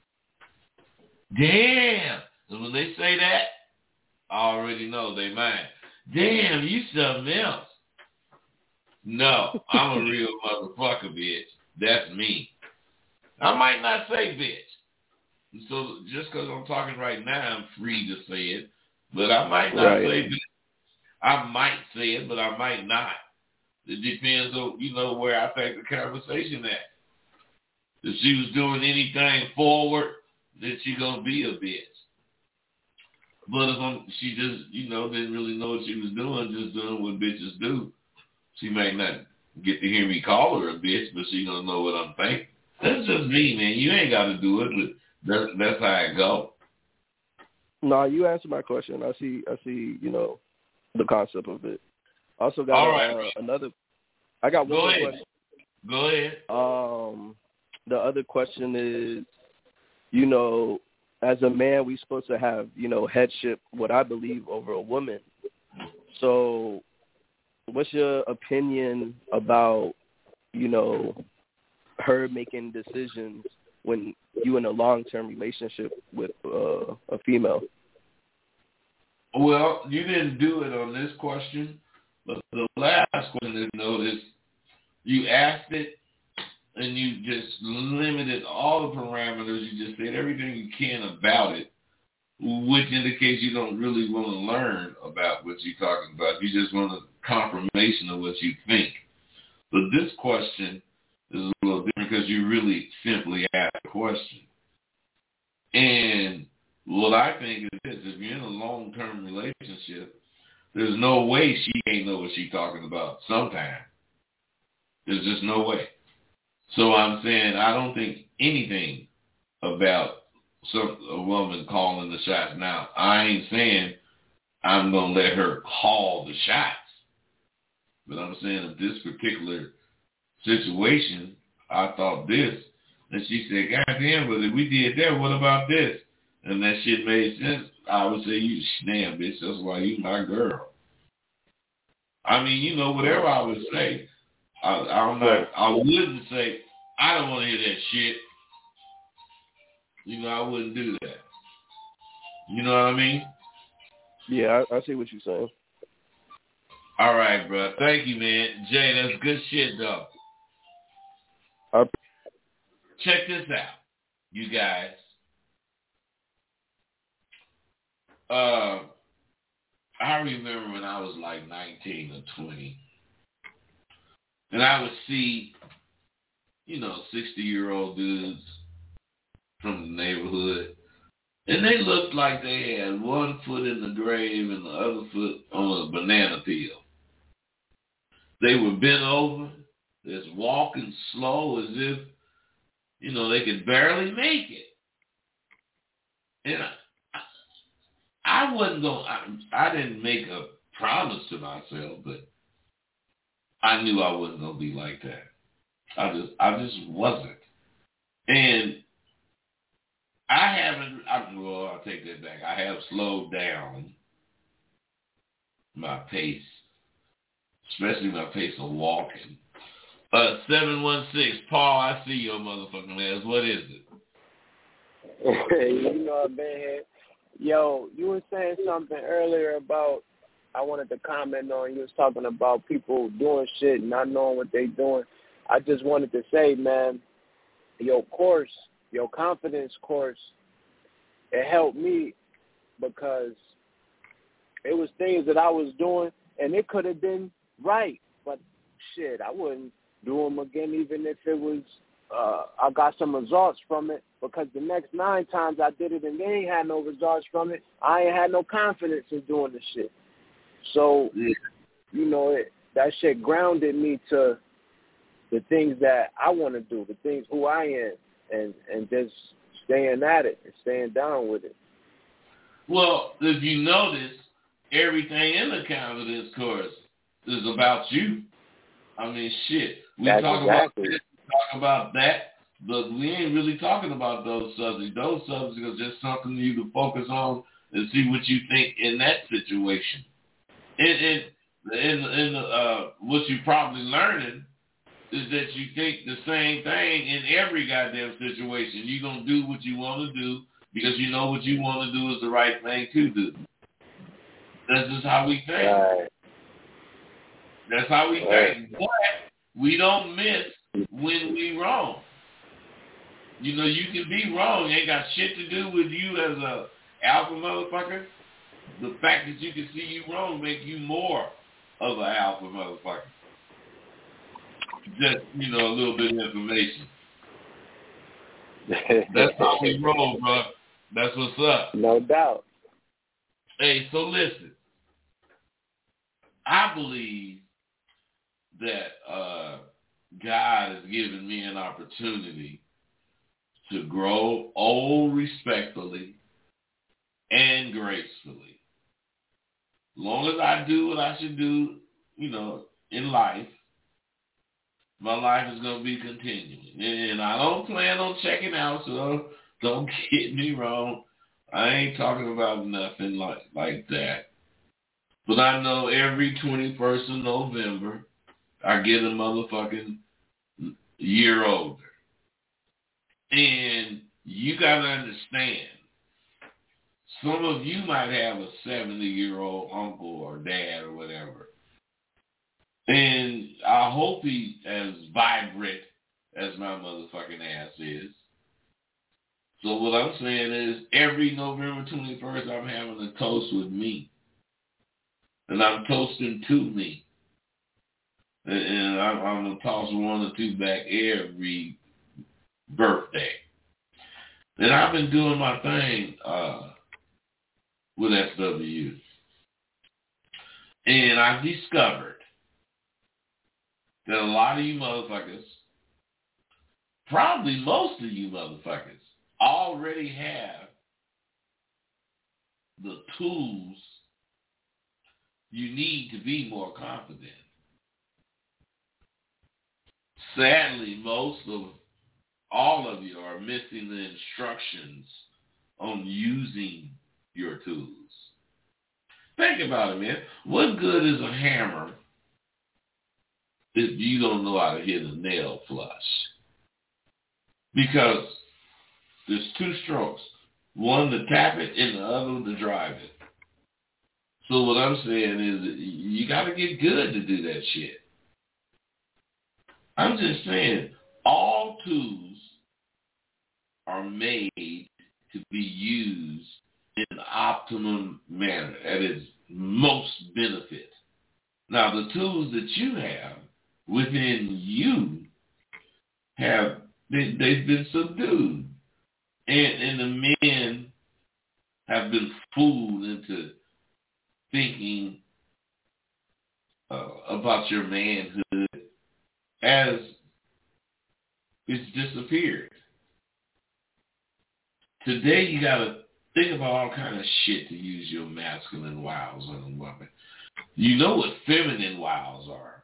Damn. And when they say that, I already know they mine. Damn, you something else. No, I'm a real motherfucker, bitch. That's me. I might not say bitch. So just because I'm talking right now, I'm free to say it. But I might not say bitch. I might say it, but I might not. It depends on, you know, where I take the conversation at. If she was doing anything forward, then she gonna be a bitch. But if she just, you know, didn't really know what she was doing, just doing what bitches do, she might not get to hear me call her a bitch, but she gonna know what I'm thinking. That's just me, man. You ain't got to do it, but that's how it go. No, you answered my question. I see. You know, the concept of it. Also got another. I got one more question. Go ahead. The other question is, you know, as a man, we're supposed to have, you know, headship, what I believe, over a woman. So, what's your opinion about, you know, her making decisions when you in a long-term relationship with a female? Well, you didn't do it on this question, but the last question, notice, you asked it and you just limited all the parameters. You just said everything you can about it, which indicates you don't really want to learn about what you're talking about. You just want a confirmation of what you think. But this question is a little different because you really simply asked a question. And what I think is this: if you're in a long-term relationship, there's no way she ain't know what she's talking about sometime. There's just no way. So I'm saying I don't think anything about a woman calling the shots. Now, I ain't saying I'm going to let her call the shots. But I'm saying in this particular situation, I thought this. And she said, God damn, but if we did that, what about this? And that shit made sense. I would say, you damn, bitch, that's why you my girl. I mean, you know, whatever I would say, I wouldn't say, I don't want to hear that shit. You know, I wouldn't do that. You know what I mean? Yeah, I see what you're saying. All right, bro. Thank you, man. Jay, that's good shit, though. Check this out, you guys. I remember when I was like 19 or 20, and I would see, you know, 60-year-old dudes from the neighborhood, and they looked like they had one foot in the grave and the other foot on a banana peel. They were bent over, just walking slow as if, you know, they could barely make it. And I wasn't going, I didn't make a promise to myself, but I knew I wasn't going to be like that. I just wasn't. And I'll take that back. I have slowed down my pace, especially my pace of walking. 716, Paul, I see your motherfucking ass. What is it? You know I've been here. Yo, you were saying something earlier about, I wanted to comment on, you was talking about people doing shit, not knowing what they doing. I just wanted to say, man, your course, your confidence course, it helped me because it was things that I was doing, and it could have been right, but shit, I wouldn't do them again even if it was I got some results from it, because the next 9 times I did it and they ain't had no results from it, I ain't had no confidence in doing the shit. So, you know, that shit grounded me to the things that I want to do, the things who I am, and just staying at it and staying down with it. Well, if you notice, everything in the confidence course is about you. I mean, shit. We talk about this, talk about that, but we ain't really talking about those subjects. Those subjects are just something you to focus on and see what you think in that situation. And what you're probably learning is that you think the same thing in every goddamn situation. You're going to do what you want to do because you know what you want to do is the right thing to do. That's just how we think. Right. That's how we think. But we don't miss when we wrong. You know, you can be wrong. It ain't got shit to do with you as a alpha motherfucker. The fact that you can see you wrong make you more of an alpha motherfucker. Just, you know, a little bit of information. That's how we roll, bro. That's what's up. No doubt. Hey, so listen. I believe that God has given me an opportunity to grow old respectfully and gracefully. As long as I do what I should do, you know, in life, my life is going to be continuing. And I don't plan on checking out, so don't get me wrong. I ain't talking about nothing like that. But I know every 21st of November, I get a motherfucking year older. And you got to understand, some of you might have a 70-year-old uncle or dad or whatever. And I hope he's as vibrant as my motherfucking ass is. So what I'm saying is, every November 21st, I'm having a toast with me. And I'm toasting to me. And I'm going to toss 1 or 2 back every birthday. And I've been doing my thing with SWU. And I've discovered that a lot of you motherfuckers, probably most of you motherfuckers, already have the tools you need to be more confident. Sadly, all of you are missing the instructions on using your tools. Think about it, man. What good is a hammer if you don't know how to hit a nail flush? Because there's 2 strokes. One to tap it and the other to drive it. So what I'm saying is that you got to get good to do that shit. I'm just saying, all tools are made to be used in an optimum manner, at its most benefit. Now, the tools that you have within you they've been subdued. And the men have been fooled into thinking about your manhood as it's disappeared. Today, you got to think about all kind of shit to use your masculine wiles on a woman. You know what feminine wiles are.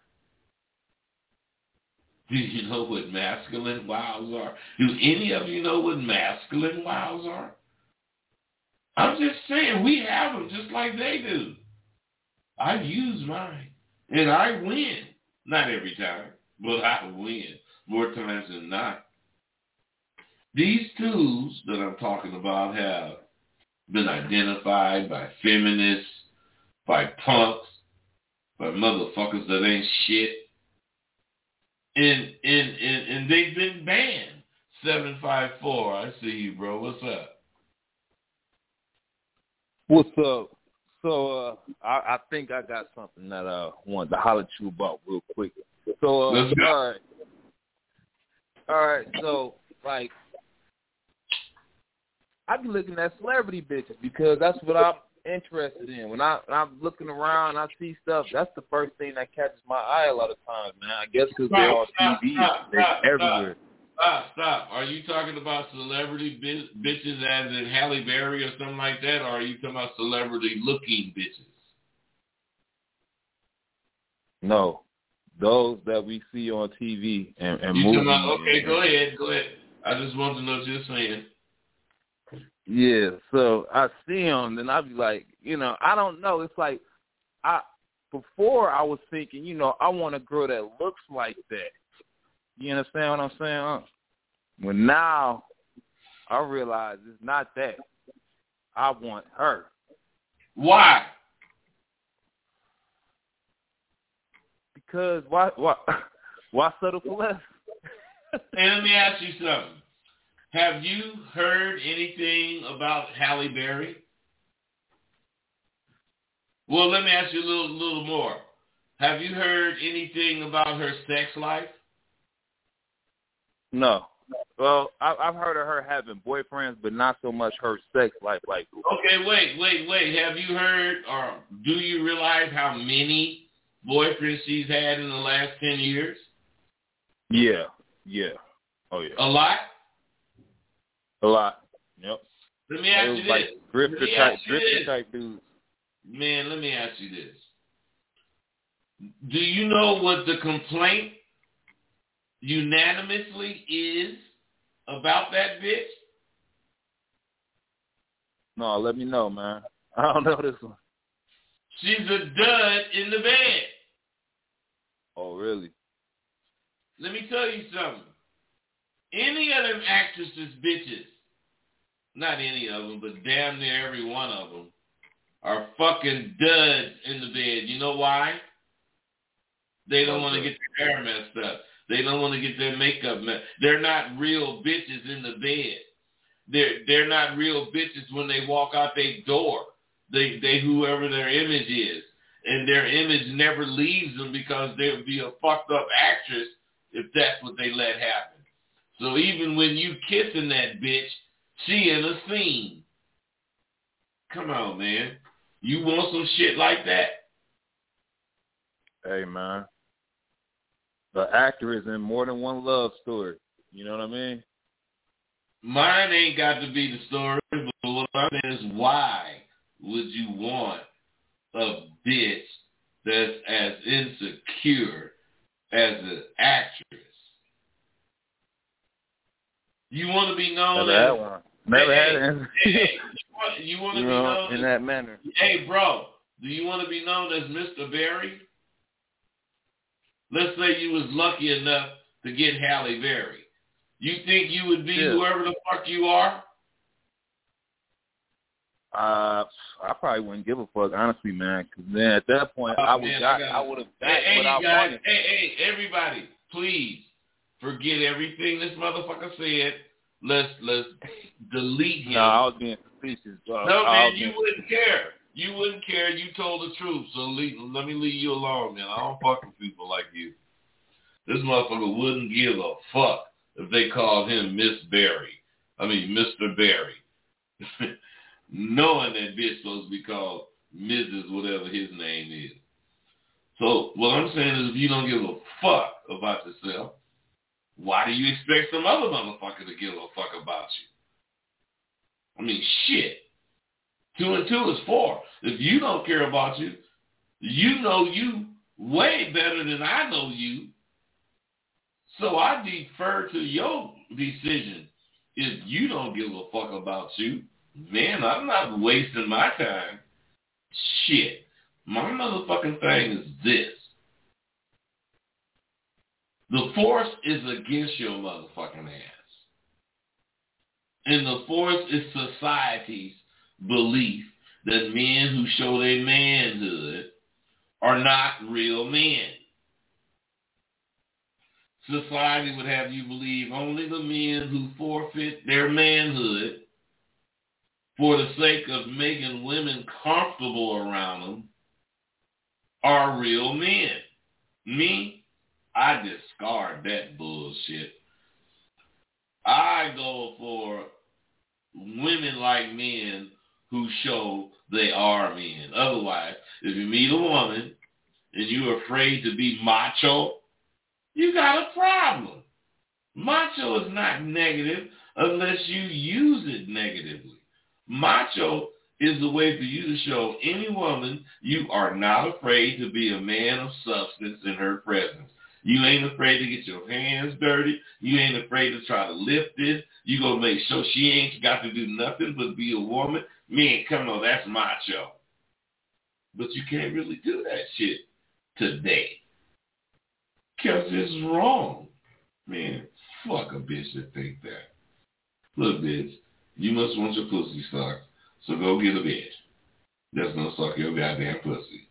Do you know what masculine wiles are? Do any of you know what masculine wiles are? I'm just saying, we have them just like they do. I use mine, and I win. Not every time, but I win more times than not. These tools that I'm talking about have been identified by feminists, by punks, by motherfuckers that ain't shit. And they've been banned. 754, I see you, bro. What's up? What's up? So I think I got something that I wanted to holler at you about real quick. So Let's go. all right. All right, so like I be looking at celebrity bitches because that's what I'm interested in. When I'm looking around, I see stuff. That's the first thing that catches my eye a lot of times, man. I guess because they're on TV, they're everywhere. Stop. Are you talking about celebrity bitches as in Halle Berry or something like that, or are you talking about celebrity-looking bitches? No, those that we see on TV and you movies. Okay, go ahead. I just want to know what you're saying. Yeah, so I see them, and I be like, I don't know. It's like before I was thinking, I want a girl that looks like that. You understand what I'm saying? Well, now I realize it's not that. I want her. Why? Because why settle for less? Hey, let me ask you something. Have you heard anything about Halle Berry? Well, let me ask you a little more. Have you heard anything about her sex life? No. Well, I've heard of her having boyfriends, but not so much her sex life. Like, okay, wait. Have you heard or do you realize how many boyfriends she's had in the last 10 years? Yeah. Oh, yeah. A lot? A lot. Yep. Let me ask you this. Like drifter type dudes. Man, let me ask you this. Do you know what the complaint unanimously is about that bitch? No, let me know, man. I don't know this one. She's a dud in the bed. Oh, really? Let me tell you something. Any of them actresses, bitches, not any of them, but damn near every one of them, are fucking duds in the bed. You know why? They don't want to get their hair messed up. They don't want to get their makeup messed. They're not real bitches in the bed. They're not real bitches when they walk out their door. They whoever their image is. And their image never leaves them because they would be a fucked up actress if that's what they let happen. So even when you kissing that bitch, she in a scene. Come on, man. You want some shit like that? Hey, man. The actor is in more than one love story. You know what I mean? Mine ain't got to be the story, but what I'm saying is why would you want a bitch that's as insecure as an actress? You want to be known Never had one. You want to be known in that manner. Hey, bro, do you want to be known as Mr. Berry? Let's say you was lucky enough to get Halle Berry. You think you would be whoever the fuck you are? I probably wouldn't give a fuck, honestly, man. Because then at that point, I would have got what I wanted. Hey, everybody, please forget everything this motherfucker said. Let's delete him. No, I was being facetious. No, man, you wouldn't care. You wouldn't care. You told the truth. So let me leave you alone, man. I don't fuck with people like you. This motherfucker wouldn't give a fuck if they called him Mr. Berry. Knowing that bitch supposed to be called Mrs. whatever his name is. So what I'm saying is if you don't give a fuck about yourself, why do you expect some other motherfucker to give a fuck about you? I mean, shit. 2 and 2 is 4. If you don't care about you, you know you way better than I know you. So I defer to your decision. If you don't give a fuck about you, man, I'm not wasting my time. Shit. My motherfucking thing is this. The force is against your motherfucking ass. And the force is society's belief that men who show their manhood are not real men. Society would have you believe only the men who forfeit their manhood for the sake of making women comfortable around them are real men. Me, I discard that bullshit. I go for women like men who show they are men. Otherwise, if you meet a woman and you're afraid to be macho, you got a problem. Macho is not negative unless you use it negatively. Macho is a way for you to show any woman you are not afraid to be a man of substance in her presence. You ain't afraid to get your hands dirty. You ain't afraid to try to lift it. You gonna make sure she ain't got to do nothing but be a woman. Man, come on, that's macho. But you can't really do that shit today. Because it's wrong. Man, fuck a bitch that think that. Look, bitch, you must want your pussy sucked, so go get a bitch that's gonna suck your goddamn pussy.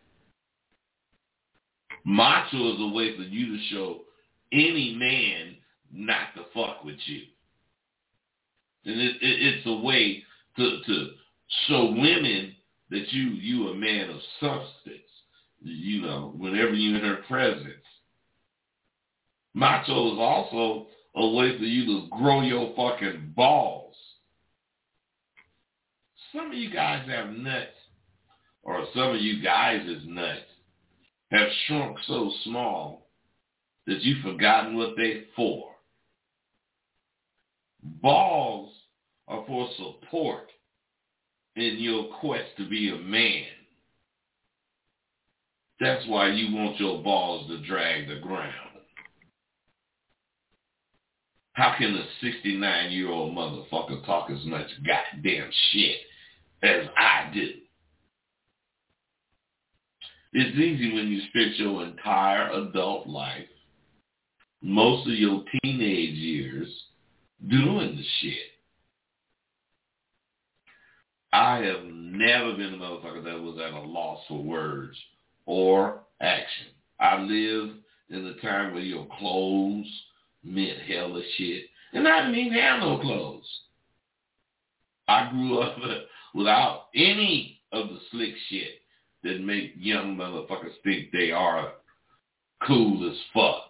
Macho is a way for you to show any man not to fuck with you. And it's a way to show women that you a man of substance, you know, whenever you're in her presence. Macho is also a way for you to grow your fucking balls. Some of you guys have nuts, or some of you guys' nuts have shrunk so small that you've forgotten what they're for. Balls are for support in your quest to be a man. That's why you want your balls to drag the ground. How can a 69-year-old motherfucker talk as much goddamn shit as I do? It's easy when you spend your entire adult life, most of your teenage years, doing the shit. I have never been a motherfucker that was at a loss for words or action. I lived in the time where your clothes meant hella shit. And I didn't even have no clothes. I grew up without any of the slick shit that make young motherfuckers think they are cool as fuck.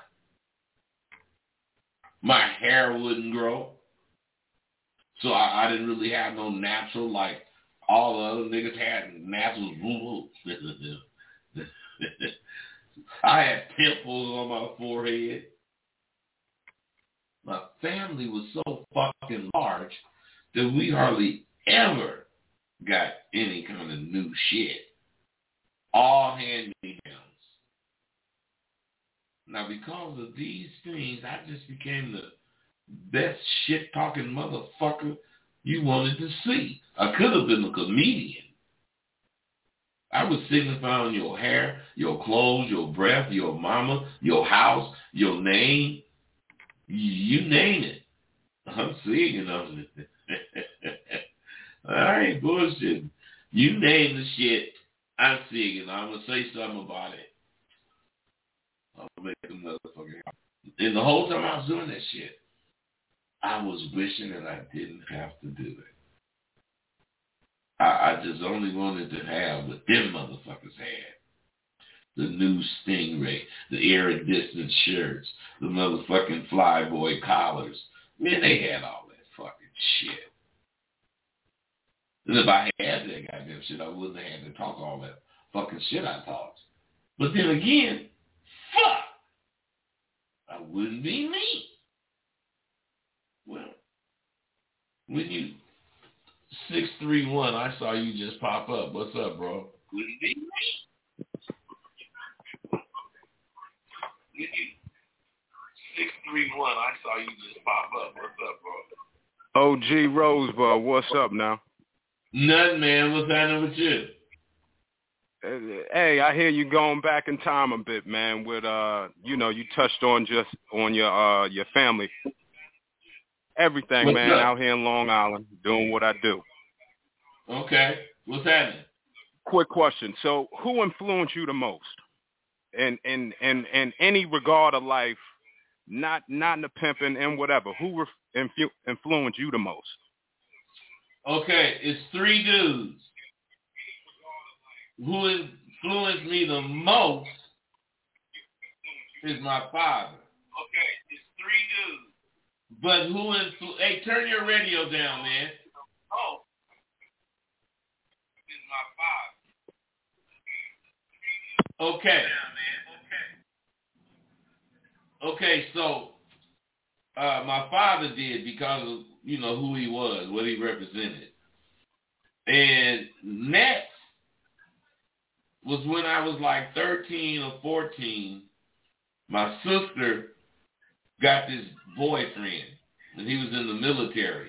My hair wouldn't grow. So I didn't really have no natural like all the other niggas had natural boo-boo. I had pimples on my forehead. My family was so fucking large that we hardly ever got any kind of new shit. All hand-me-downs. Now, because of these things, I just became the best shit-talking motherfucker you wanted to see. I could have been a comedian. I would signify on your hair, your clothes, your breath, your mama, your house, your name. You name it. I'm singing on it. I ain't bullshit. You name the shit, I'm singing. I'm going to say something about it. I'm going to make a motherfucking house. And the whole time I was doing that shit, I was wishing that I didn't have to do it. I just only wanted to have what them motherfuckers had. The new Stingray, the Iridescent shirts, the motherfucking Flyboy collars. Man, they had all that fucking shit. And if I had that goddamn shit, I wouldn't have had to talk all that fucking shit I talked. But then again, fuck, I wouldn't be me. Well, when you 631, I saw you just pop up. What's up, bro? Wouldn't be me. 631, I saw you just pop up. What's up, bro? OG Rosebud, what's up now? Nothing, man. What's happening with you? Hey, I hear you going back in time a bit, man. With you touched on your family, everything, what's man. Up? Out here in Long Island, doing what I do. Okay, what's happening? Quick question. So, who influenced you the most? In any regard of life, not in the pimping and whatever. Who influenced you the most? Okay, it's three dudes. Who influenced me the most is my father. Okay, it's three dudes. But who hey, turn your radio down, man. Oh. This is my father. Okay. Okay, so my father did because of, who he was, what he represented. And next was when I was like 13 or 14, my sister got this boyfriend, and he was in the military.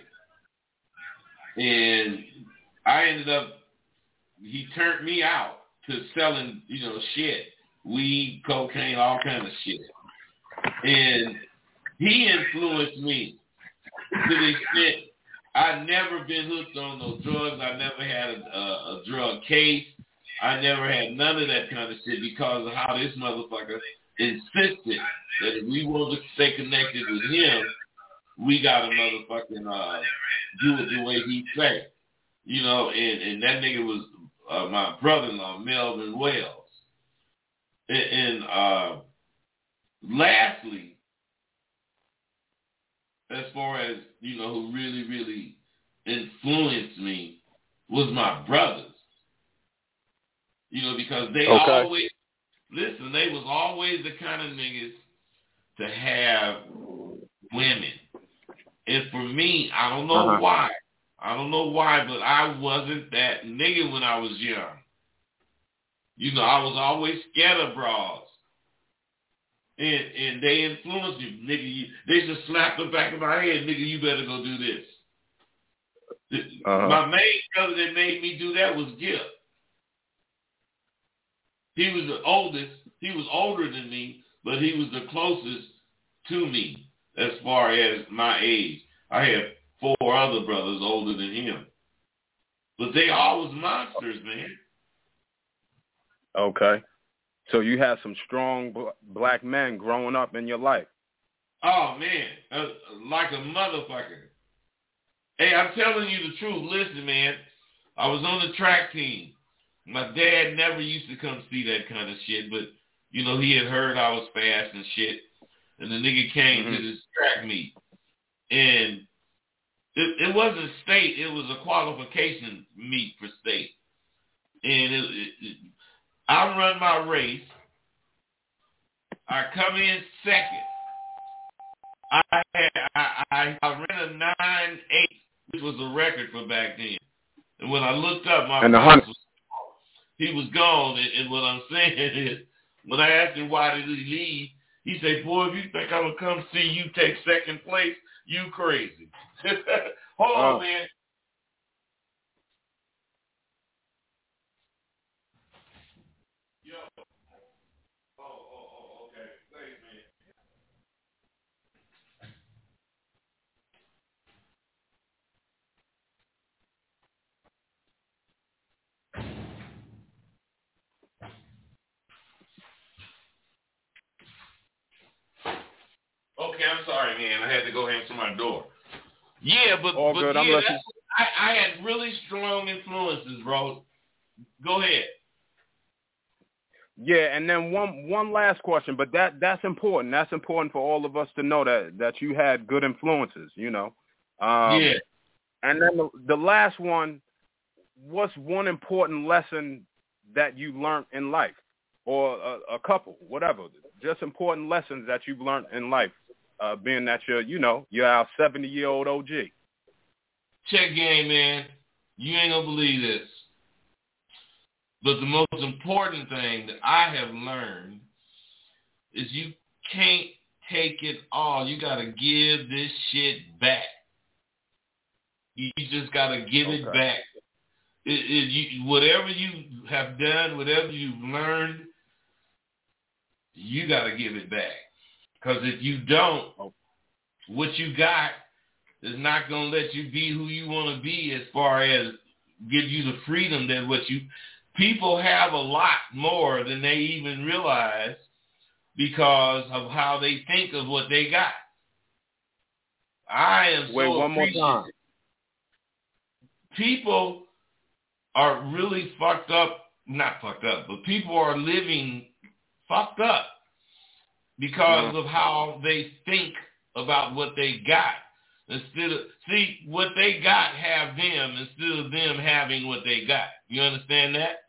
And I ended up, he turned me out to selling, shit, weed, cocaine, all kind of shit. And he influenced me to the extent I'd never been hooked on no drugs. I never had a drug case. I never had none of that kind of shit because of how this motherfucker insisted that if we wanted to stay connected with him, we got to motherfucking do it the way he said. And that nigga was my brother-in-law, Melvin Wells. And lastly, as far as, who really, really influenced me was my brothers. Because they always, listen, they was always the kind of niggas to have women. And for me, I don't know why. I don't know why, but I wasn't that nigga when I was young. I was always scared of bras. And they influenced me. Nigga, they just slapped the back of my head. Nigga, you better go do this. My main brother that made me do that was Gipp. He was the oldest. He was older than me, but he was the closest to me as far as my age. I had 4 other brothers older than him. But they all was monsters, man. Okay. So you had some strong black men growing up in your life. Oh, man. Like a motherfucker. Hey, I'm telling you the truth. Listen, man. I was on the track team. My dad never used to come see that kind of shit, but, he had heard I was fast and shit. And the nigga came to this track meet. And it wasn't state. It was a qualification meet for state. And I run my race. I come in second. I ran a 9.8, which was a record for back then. And when I looked up, he was gone. And what I'm saying is, when I asked him why did he leave, he said, "Boy, if you think I'm gonna come see you take second place, you crazy." Hold on, man. Okay. Thanks, man. Okay, I'm sorry, man. I had to go answer my door. Yeah, but good. Yeah, I had really strong influences, bro. Go ahead. Yeah, and then one last question, but that's important. That's important for all of us to know that you had good influences, Yeah. And then the last one, what's one important lesson that you learned in life, or a couple, whatever, just important lessons that you've learned in life, being that you're our 70-year-old OG. Check game, man. You ain't gonna believe this. But the most important thing that I have learned is you can't take it all. You got to give this shit back. You just got to give it back. Whatever you have done, whatever you've learned, you got to give it back. Because if you don't, what you got is not going to let you be who you want to be as far as give you the freedom that people have a lot more than they even realize because of how they think of what they got. I am Wait, so one more time. People are really fucked up, not fucked up, but people are living fucked up because of how they think about what they got. Instead of, see, what they got have them instead of them having what they got. You understand that?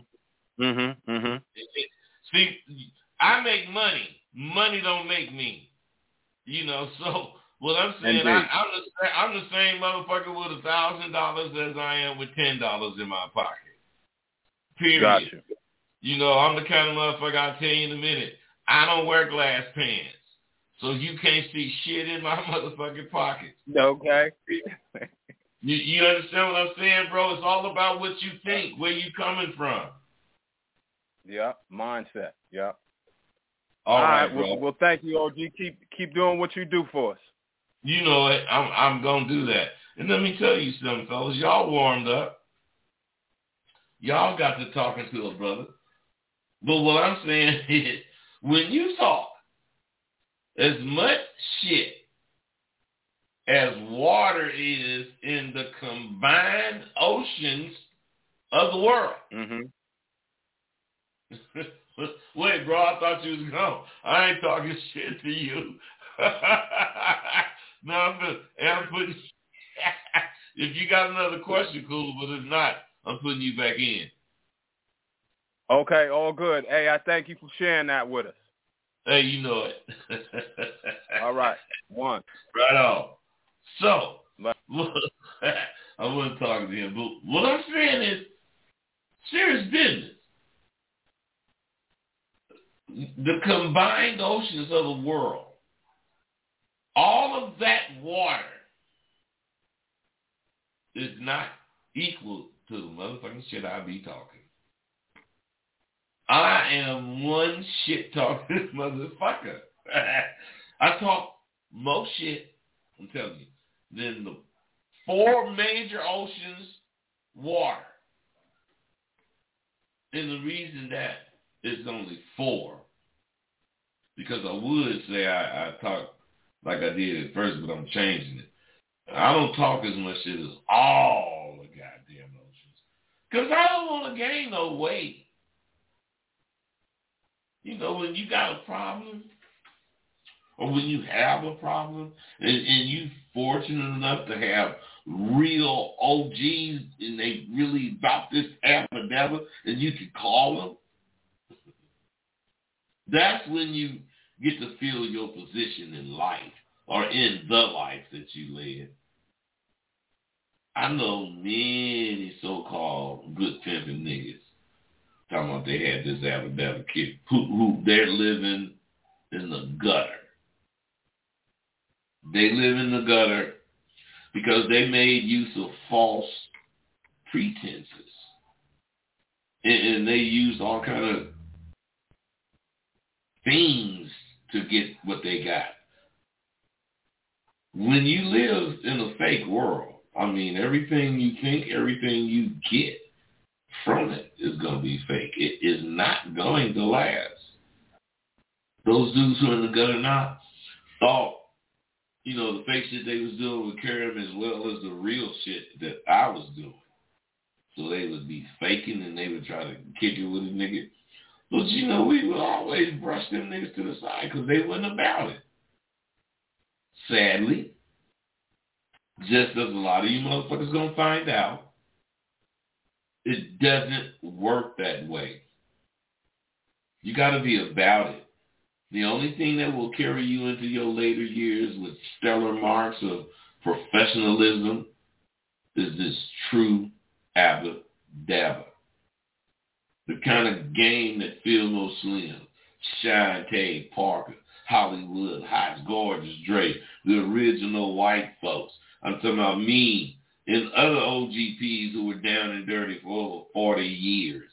See, I make money. Money don't make me. You know, so what I'm saying, I'm the same motherfucker with $1,000 as I am with $10 in my pocket. Period. Gotcha. You know, I'm the kind of motherfucker, I'll tell you in a minute, I don't wear glass pants. So you can't see shit in my motherfucking pockets. Okay. You understand what I'm saying, bro? It's all about what you think, where you coming from. Yeah, mindset. Yeah. All right, bro. Well, thank you, OG. Keep doing what you do for us. You know it. I'm gonna do that. And let me tell you something, fellas. Y'all warmed up. Y'all got to talking to a brother. But what I'm saying is, when you talk as much shit as water is in the combined oceans of the world. Wait, bro, I thought you was gone. I ain't talking shit to you. No, I'm putting if you got another question, cool, but if not, I'm putting you back in. Okay, all good. Hey, I thank you for sharing that with us. Hey, you know it. All right. One. Right on. So, I wasn't talking to him, but what I'm saying is serious business. The combined oceans of the world, all of that water is not equal to the motherfucking shit I be talking. I am one shit talking motherfucker. I talk more shit, I'm telling you, than the 4 major oceans water. And the reason that it's only 4, because I would say I talk like I did at first, but I'm changing it. I don't talk as much shit as all the goddamn oceans, because I don't want to gain no weight. You know, when you got a problem, or when you have a problem, and you fortunate enough to have real OGs, and they really about this abracadabra, and you can call them, that's when you get to feel your position in life, or in the life that you live. I know many so-called good pimping niggas talking about they had this abracadabra kid who they're living in the gutter. They live in the gutter because they made use of false pretenses. And they used all kind of things to get what they got. When you live in a fake world, I mean, everything you think, everything you get from it is going to be fake. It is not going to last. Those dudes who are in the gutter now thought, you know, the fake shit they was doing would carry them as well as the real shit that I was doing. So they would be faking and they would try to kick it with a nigga. But, you know, we would always brush them niggas to the side because they wasn't about it. Sadly, just as a lot of you motherfuckers going to find out, it doesn't work that way. You got to be about it. The only thing that will carry you into your later years with stellar marks of professionalism is this true abba dabba. The kind of game that Phil No Slim, Shantae Parker, Hollywood Heights, Gorgeous Dre, the original white folks. I'm talking about me and other OGPs who were down and dirty for over 40 years.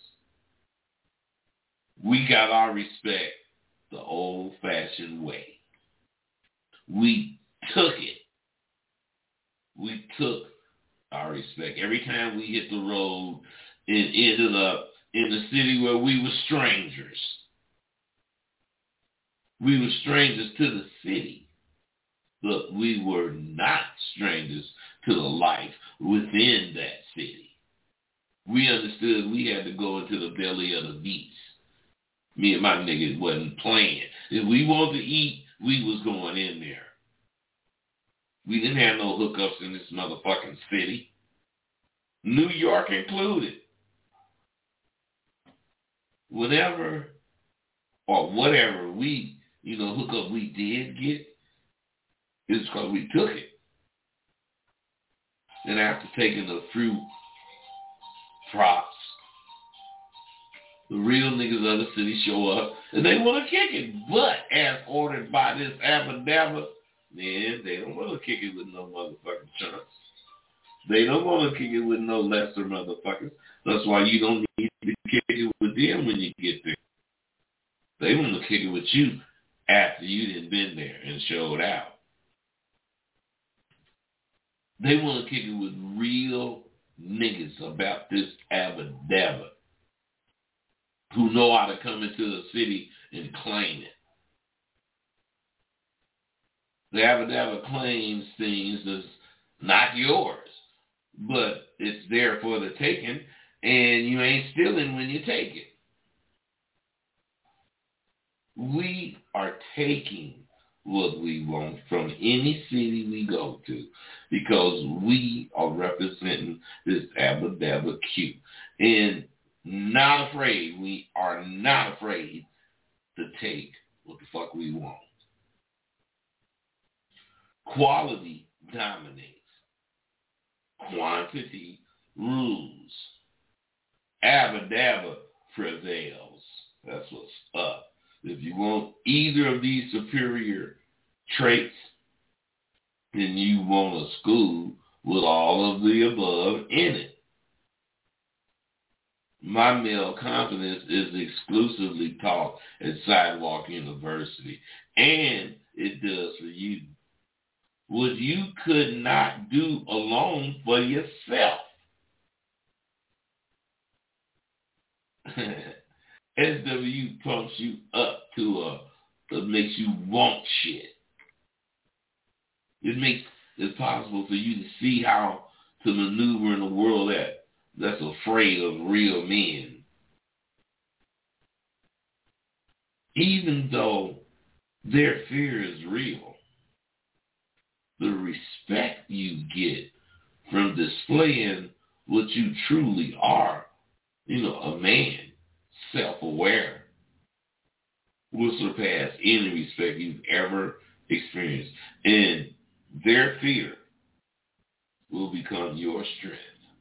We got our respect the old-fashioned way. We took it. We took our respect. Every time we hit the road and ended up in the city where we were strangers. We were strangers to the city, but we were not strangers to the life within that city. We understood we had to go into the belly of the beast. Me and my niggas wasn't playing. If we wanted to eat, we was going in there. We didn't have no hookups in this motherfucking city. New York included. Whatever we, hookup we did get, is because we took it. And after taking a few props, the real niggas of the city show up and they want to kick it. But as ordered by this Abba Dabba, man, they don't want to kick it with no motherfucking chunks. They don't want to kick it with no lesser motherfuckers. That's why you don't need to kick it with them when you get there. They want to kick it with you after you done been there and showed out. They want to kick it with real niggas about this Abba Dabba who know how to come into the city and claim it. The Abba Dabba claims things that's not yours, but it's there for the taking, and you ain't stealing when you take it. We are taking what we want from any city we go to because we are representing this Abba Dabba Q. And we are not afraid to take what the fuck we want. Quality dominates. Quantity rules. Abba Dabba prevails. That's what's up. If you want either of these superior traits, then you want a school with all of the above in it. My male confidence is exclusively taught at Sidewalk University, and it does for you what you could not do alone for yourself. SW pumps you up to it makes you want shit. It makes it possible for you to see how to maneuver in a world that's afraid of real men. Even though their fear is real, the respect you get from displaying what you truly are, a man, self-aware, will surpass any respect you've ever experienced. And their fear will become your strength.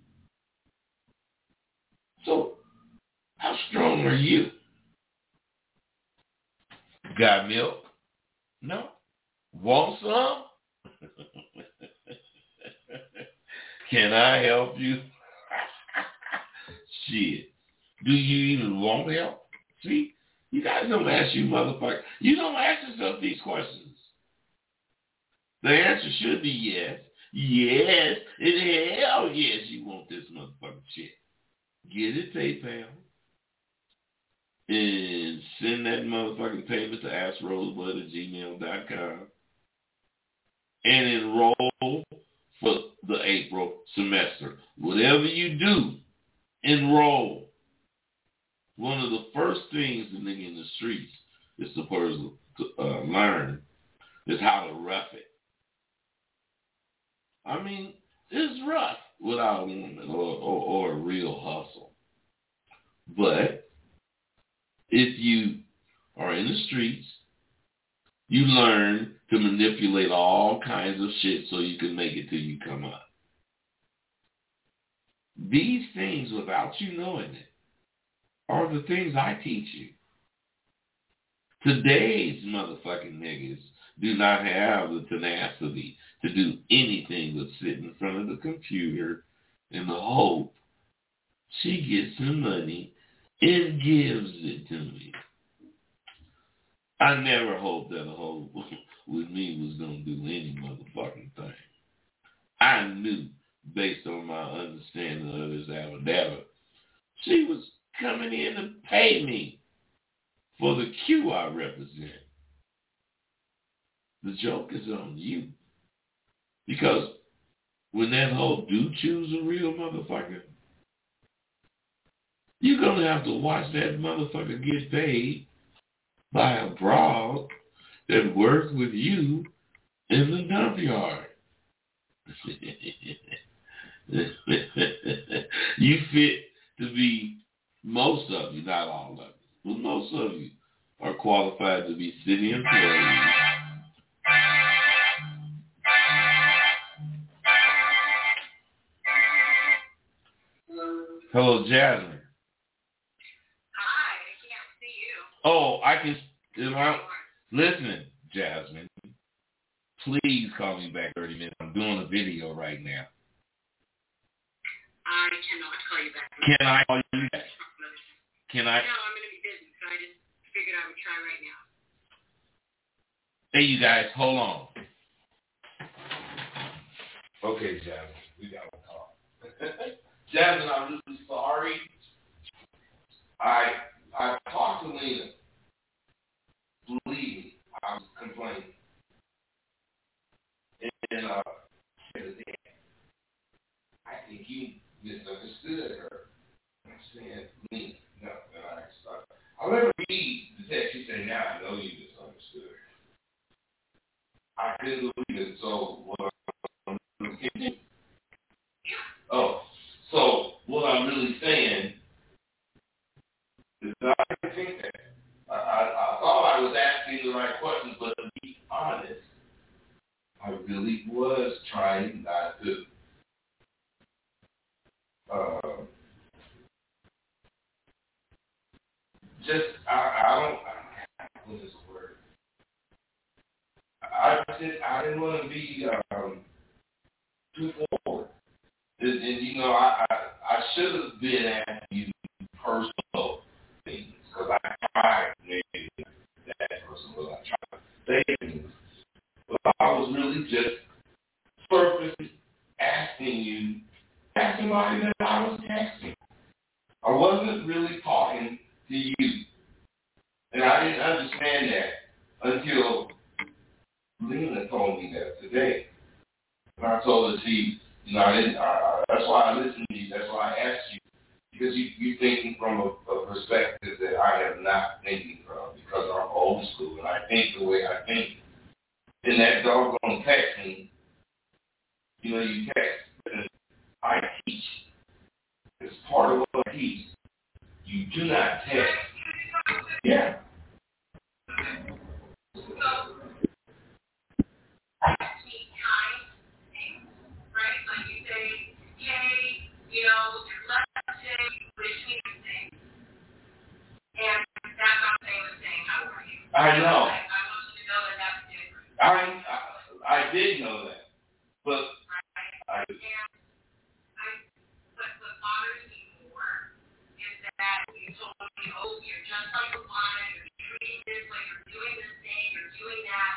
So, how strong are you? Got milk? No. Want some? Can I help you? Shit. Do you even want help? See? You guys don't ask you motherfucker. You don't ask yourself these questions. The answer should be yes. Yes. And hell yes, you want this motherfucking shit. Get it PayPal. And send that motherfucking payment to AskRosebud@gmail.com. And enroll for the April semester. Whatever you do, enroll. One of the first things the nigga in the streets is supposed to learn is how to rough it. I mean, it's rough without a woman or a real hustle. But if you are in the streets, you learn to manipulate all kinds of shit so you can make it till you come up. These things, without you knowing it, are the things I teach you. Today's motherfucking niggas do not have the tenacity to do anything but sit in front of the computer in the hope she gets some money and gives it to me. I never hoped that a hoe with me was going to do any motherfucking thing. I knew, based on my understanding of this Abba Dabba, she was coming in to pay me for the Q I represent. The joke is on you. Because when that hoe do choose a real motherfucker, you're going to have to watch that motherfucker get paid by a broad that worked with you in the dump yard. You fit to be, most of you, not all of you, but most of you are qualified to be city employees. Hello, Jasmine. Hi, I can't see you. Oh, I can. Listen, Jasmine. Please call me back 30 minutes. I'm doing a video right now. I cannot call you back. Can I call you back? Can I? No, I'm going to be busy, so I just figured I would try right now. Hey, you guys, hold on. Okay, Jasmine, we got to talk. Jasmine, I'm really sorry. I talked to Lena. Believe me, I was complaining. And I think you misunderstood her. I'm saying, Lena, no. And I'll never read the text. She said, now I know you misunderstood her. I couldn't believe it. So, what I'm really saying is that I didn't think that. I thought I was asking the right questions, but to be honest, I really was trying not to what is the word? I didn't want to be too forward. And I should have been asking you personal things, because I tried maybe that person, but I tried to say things. But I was really just surfacing, asking somebody that I was texting. I wasn't really talking to you. And I didn't understand that until Lena told me that today. And I told her, that's why I listened to you. That's why I asked you. Because you're thinking from a perspective that I am not thinking from, because I'm old school and I think the way I think. In that doggone texting, you text. I teach. It's part of what I teach. You do not text. Yeah. I know. I want you to know that that's different. I did know that, but what bothers me more is that you told me, oh, you're just like a woman, you're treating this way, you're doing this thing, you're doing that.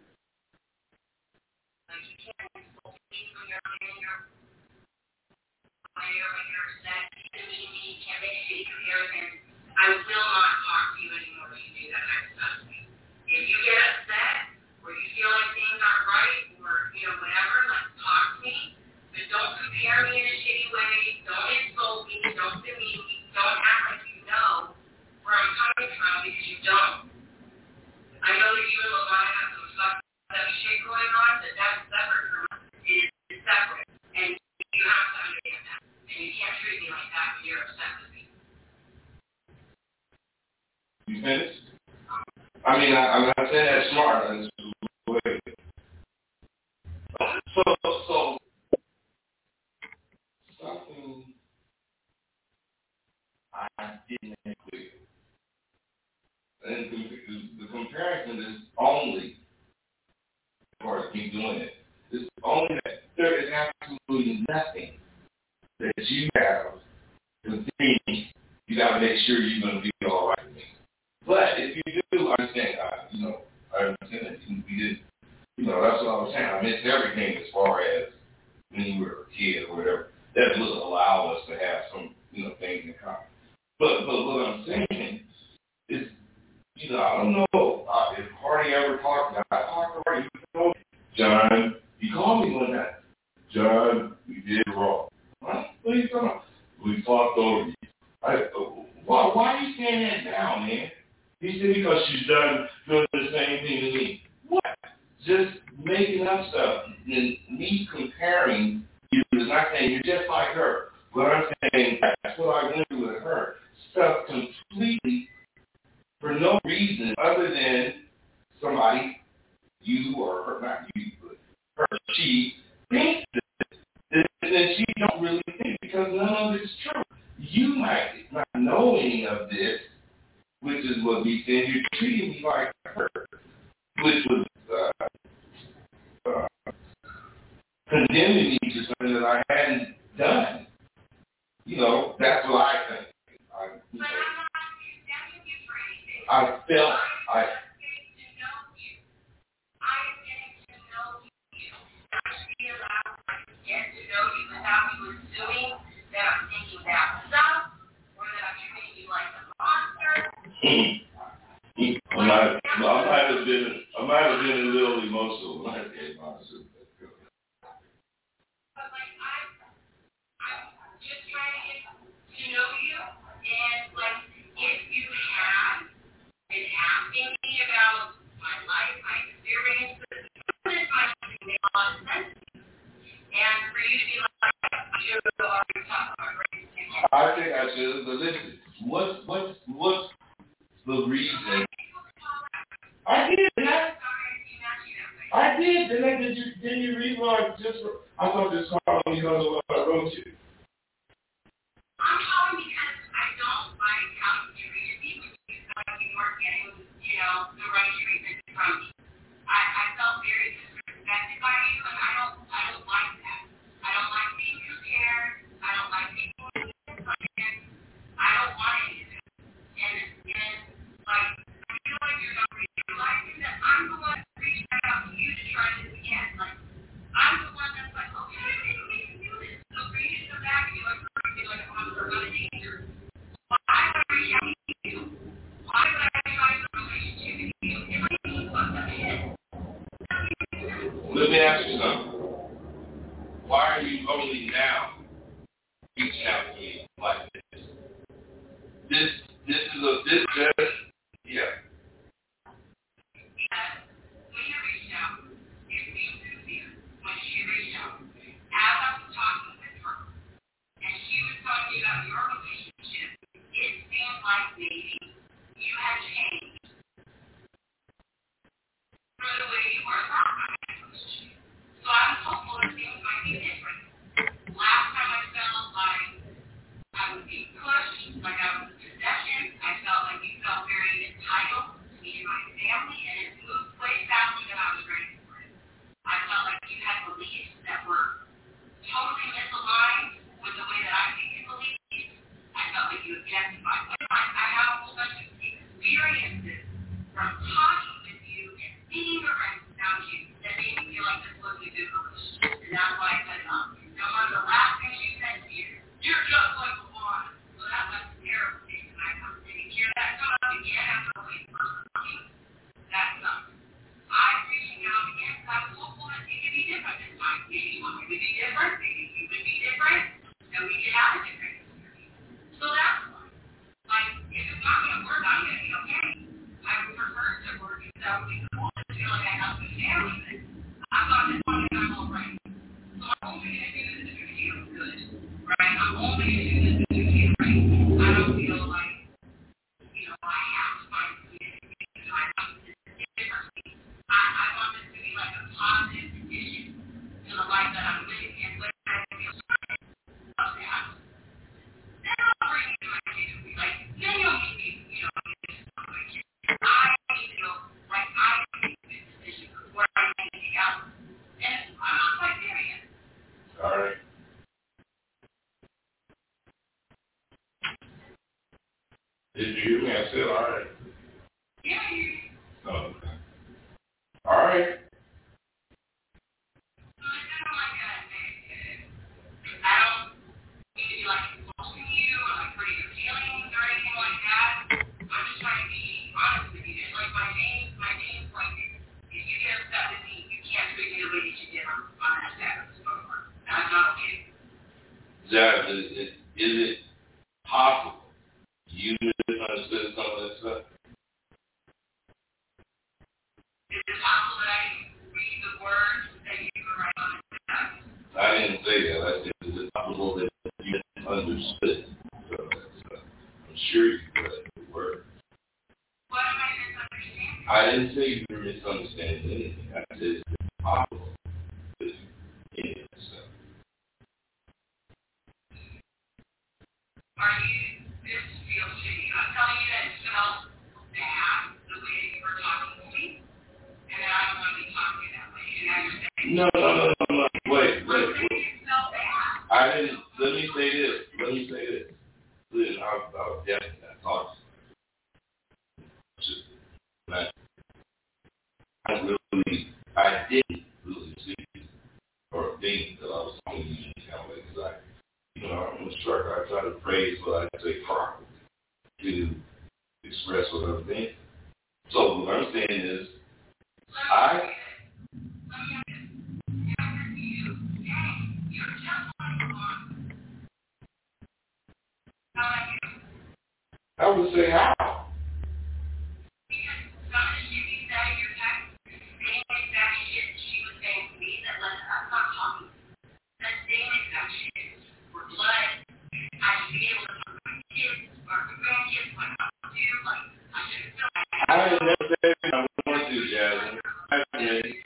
Like you can't insult me when you're in your way or when you're upset. You can't meet me, you can't make shitty comparisons. I will not talk to you anymore when you do that kind of stuff. If you get upset or you feel like things aren't right or, whatever, let's talk to me. But don't compare me in a shitty way. Don't insult me. Don't demean me. Don't act like you know where I'm coming from because you don't. I know that you and Lavana have some fucked up shit going on, but that's separate from us. It is separate. And you have to understand that. And you can't treat me like that when you're upset with me. You finished? I mean, I'm not saying that smart. I'm just wait. So something I didn't make clear. And the comparison is only, as far as me doing it, is only that there is absolutely nothing that you have to think you got to make sure you're going to be all right with me. But if you do understand, I understand that we did, that's what I was saying. I missed everything as far as when you were a kid or whatever. That would allow us to have some, things in common. But what I'm saying is, I don't know if Hardy ever talked. I talked to Hardy. He told me, John, he called me one night. John, we did wrong. What? What are you talking about? We talked over you. Why are you saying that now, man? He said, because she's done doing the same thing to me. What? just making up stuff and me comparing you is not saying you're just like her. But I'm saying that's what I went through with her. Stuff completely for no reason other than somebody, you or her, not you, but her, she thinks this, and she don't really think because none of it's true. You might not know any of this, which is what we said. You're treating me like her, which was condemning me to something that I hadn't done. You know, that's what I think. I felt get to know you without you assuming that I'm thinking that stuff or that I'm treating you like a monster. I might have been a little emotional when I gave my suit. But I'm just trying to get to know you, and if you had been asking me about my life, my experiences, this might make a lot of sense. And for you to be like, I should have already talked about race. I think I should, but listen, what's the reason? I did that. I did. Didn't you read what I thought this call because of what I wrote you. I'm calling because I don't like how you treated me when you felt like you weren't getting, the right treatment from me. I felt very disrespected by you, and I don't like that. I don't like being compared. I don't like people in this. I don't want any of it. And I feel like you're not realizing that I'm the one that reached out to you to try this again. I'm the one that's like, okay, maybe we can do this. So for you to come back and you're like, I'm a danger. Why would I reach out to you? Why would I try the relationship with you if I need what I'm in? Let me ask you something. Why are you only now reaching out to me like this? This yeah. Because when you reached out, you're being sincere. When she reached out, as I was talking with her, and she was talking about your relationship, it seemed like maybe you had changed from the way you were last time I was you. So I was hopeful that things might be different. Last time I felt like I was being pushed, like I was in possession. I felt like you felt very entitled to me and my family, and it moved way faster than I was ready for it. I felt like you had beliefs that were totally misaligned with the way that I think you believe. I felt like you objectified. I have a whole bunch of experiences from talking with you and being around you that made me feel like this wasn't a good relationship. And that's why I cut it off. And one of the last things you said to me is, you're just like a woman. So that was a terrible thing. And I didn't hear that come up again after the way first coming. That sucks. I'm reaching out again because I was hopeful that it could be different this time. Maybe you want me to be different. Maybe you would be different. And we could have a different experience. So that's fine. If it's not going to work, I'm going to be okay. I would prefer it to work because that would be cool. I feel like I have a family that I'm not just one and I'm all right. So I'm only going to do this if it feels good. Right? I'm only going to do this if it feels right. I don't feel like, I have to find community. I have to do this differently. I want this to be like a positive addition to the life that I'm living in. When I feel sorry of that, then I'll bring you to my kids. Then you'll meet me, get to know my kids. I need to know, I make a good decision before I make anything else. And I'm not quite there yet. All right. Did you hear me? I said, all right. Yeah, I hear you. Oh, okay. All right. I don't need to be insulting you or hurting your feelings or anything like that. I'm just trying to be honest with you. It's like my main point is, if you get upset with me, you can't treat me the way that you did on that status before. That's not okay. Jazz, is it possible you misunderstood some of that stuff? Is it possible that I didn't say you were misunderstanding anything. I said it's impossible to do any of that stuff. Are you, this feels shitty. I'm telling you that it felt bad the way you were talking to me, and that I don't want to be talking that way. And now you're saying, No. Wait. It felt bad. I didn't. Let me say this. Listen, I'll definitely not talk to you. I didn't really see or think that I was talking to you in that way because I'm a instructor. I try to phrase what I say properly to express what I'm thinking. So what I'm saying is, I would say how? Because some of the shit you said in your text, same exact shit she was saying to me that led us not talking. That same exact shit. We're blood. I should be able to talk to my kids or my grandkids when I want to. Like, I should feel like I didn't never say I want to, Jasmine. those things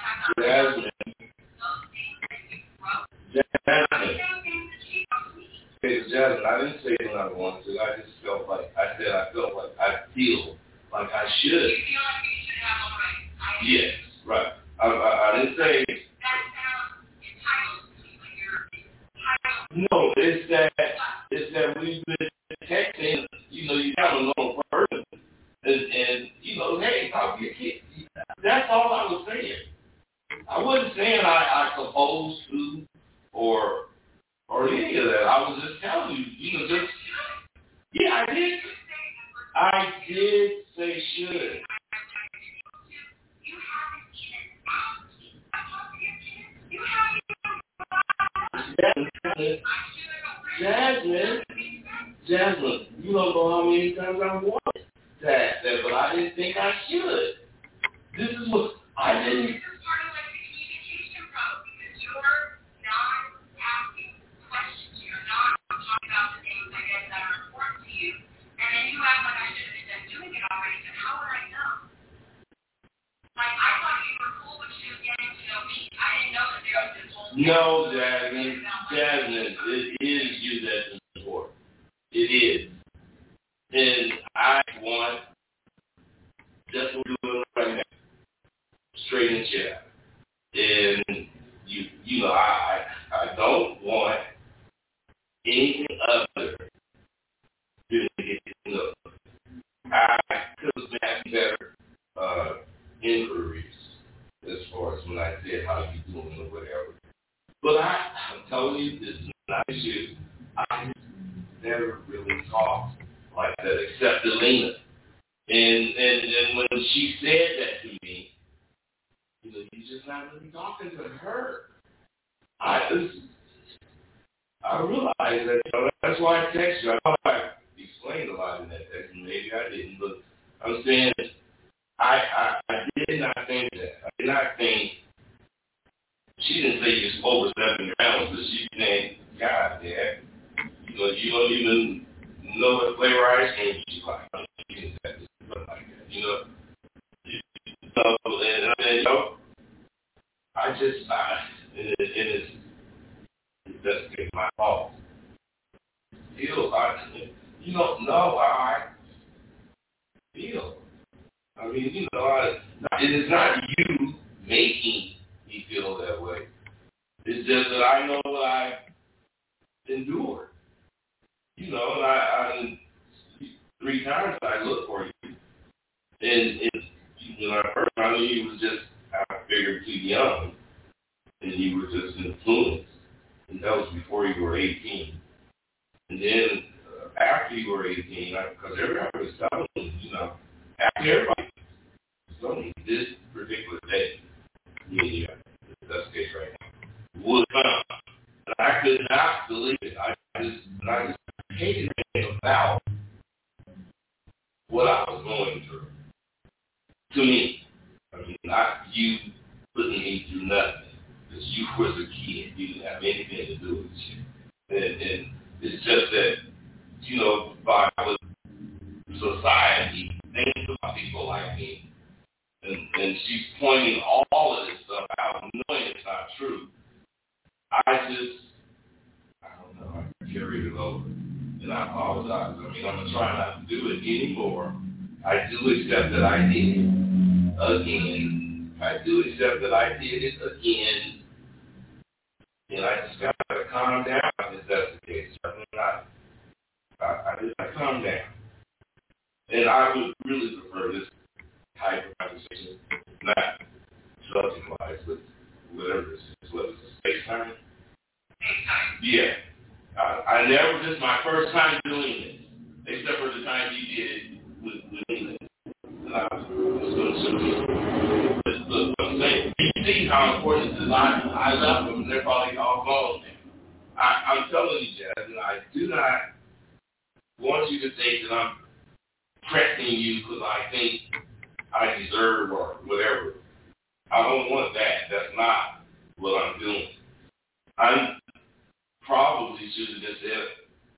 that you wrote. Jasmine. The same things that she wrote to me. Hey, Jasmine, I didn't say when I wanted to. I just felt like I feel like I should. You feel like you should have already. Yes, right. I didn't say. That sounds entitled to me, but you're entitled. No, it's that we've been texting. You have a normal person, and hey, talk to your kids. That's all I was saying. I wasn't saying I supposed to or any of that. I was just telling you, yeah, I did. I did say should. You haven't even asked me. I talked to your kids. You haven't even Jasmine, you don't know how many times I wanted to ask that, but I didn't think I should. This is what I didn't. This is part of like the communication problem because you're not asking questions. You're not talking about the things I guess that are important to you. And then you act like I should have been doing it already, but how would I know? Like, I thought you were cool, but she was getting to know me. I didn't know that there was this whole thing. No, Jasmine, it is you that's important. It is. And I want just what we're doing right now. Straight and chat. And I don't want anything other than to get to know. I could have had better inquiries as far as when I said how you doing or whatever. But I'm telling you, this is not an issue. I never really talked like that except Alina. And when she said that to me, you're just not really talking to her. I realized that, that's why I text you. I thought I explained a lot in that text, and maybe I didn't, but I'm saying I did not think that. I did not think, she didn't say you're over 7 rounds, but she said, God, Dad, you don't even know what flavor ice cream you like. She didn't say something like that, it's my fault. You don't know how I feel. I mean, it is not you making me feel that way. It's just that I know what I've endured. And I 3 times I looked for you. And when I first found you was just, I figured, too young. And you were just influenced. And that was before you were 18. And then after you were 18, because everybody was telling me, after everybody was telling me this particular day, that's the case right now, would come. And I could not believe it. I just hated anything about what I was going through. To me. Not you putting me through nothing. Because you was a kid. You didn't have anything to do with you. And it's just that, by what society thinks about people like me, and she's pointing all of this stuff out, knowing it's not true. I don't know, I carried it over, and I apologize. I mean, I'm going to try not to do it anymore. I do accept that I did it again. I do accept that I did it again. And I just got to calm down if that's the case. I just got to calm down. And I would really prefer this type of conversation, not subject-wise, but whatever this is. What is it, FaceTime? Yeah. I never, this is my first time doing this, except for the time you did it with England. And I was going to sue you. But I'm saying, you see how important this is. I left them, and they're probably all gone now. I'm telling you, Jasmine, I do not want you to think that I'm pressing you because I think I deserve or whatever. I don't want that. That's not what I'm doing. I probably should have just said,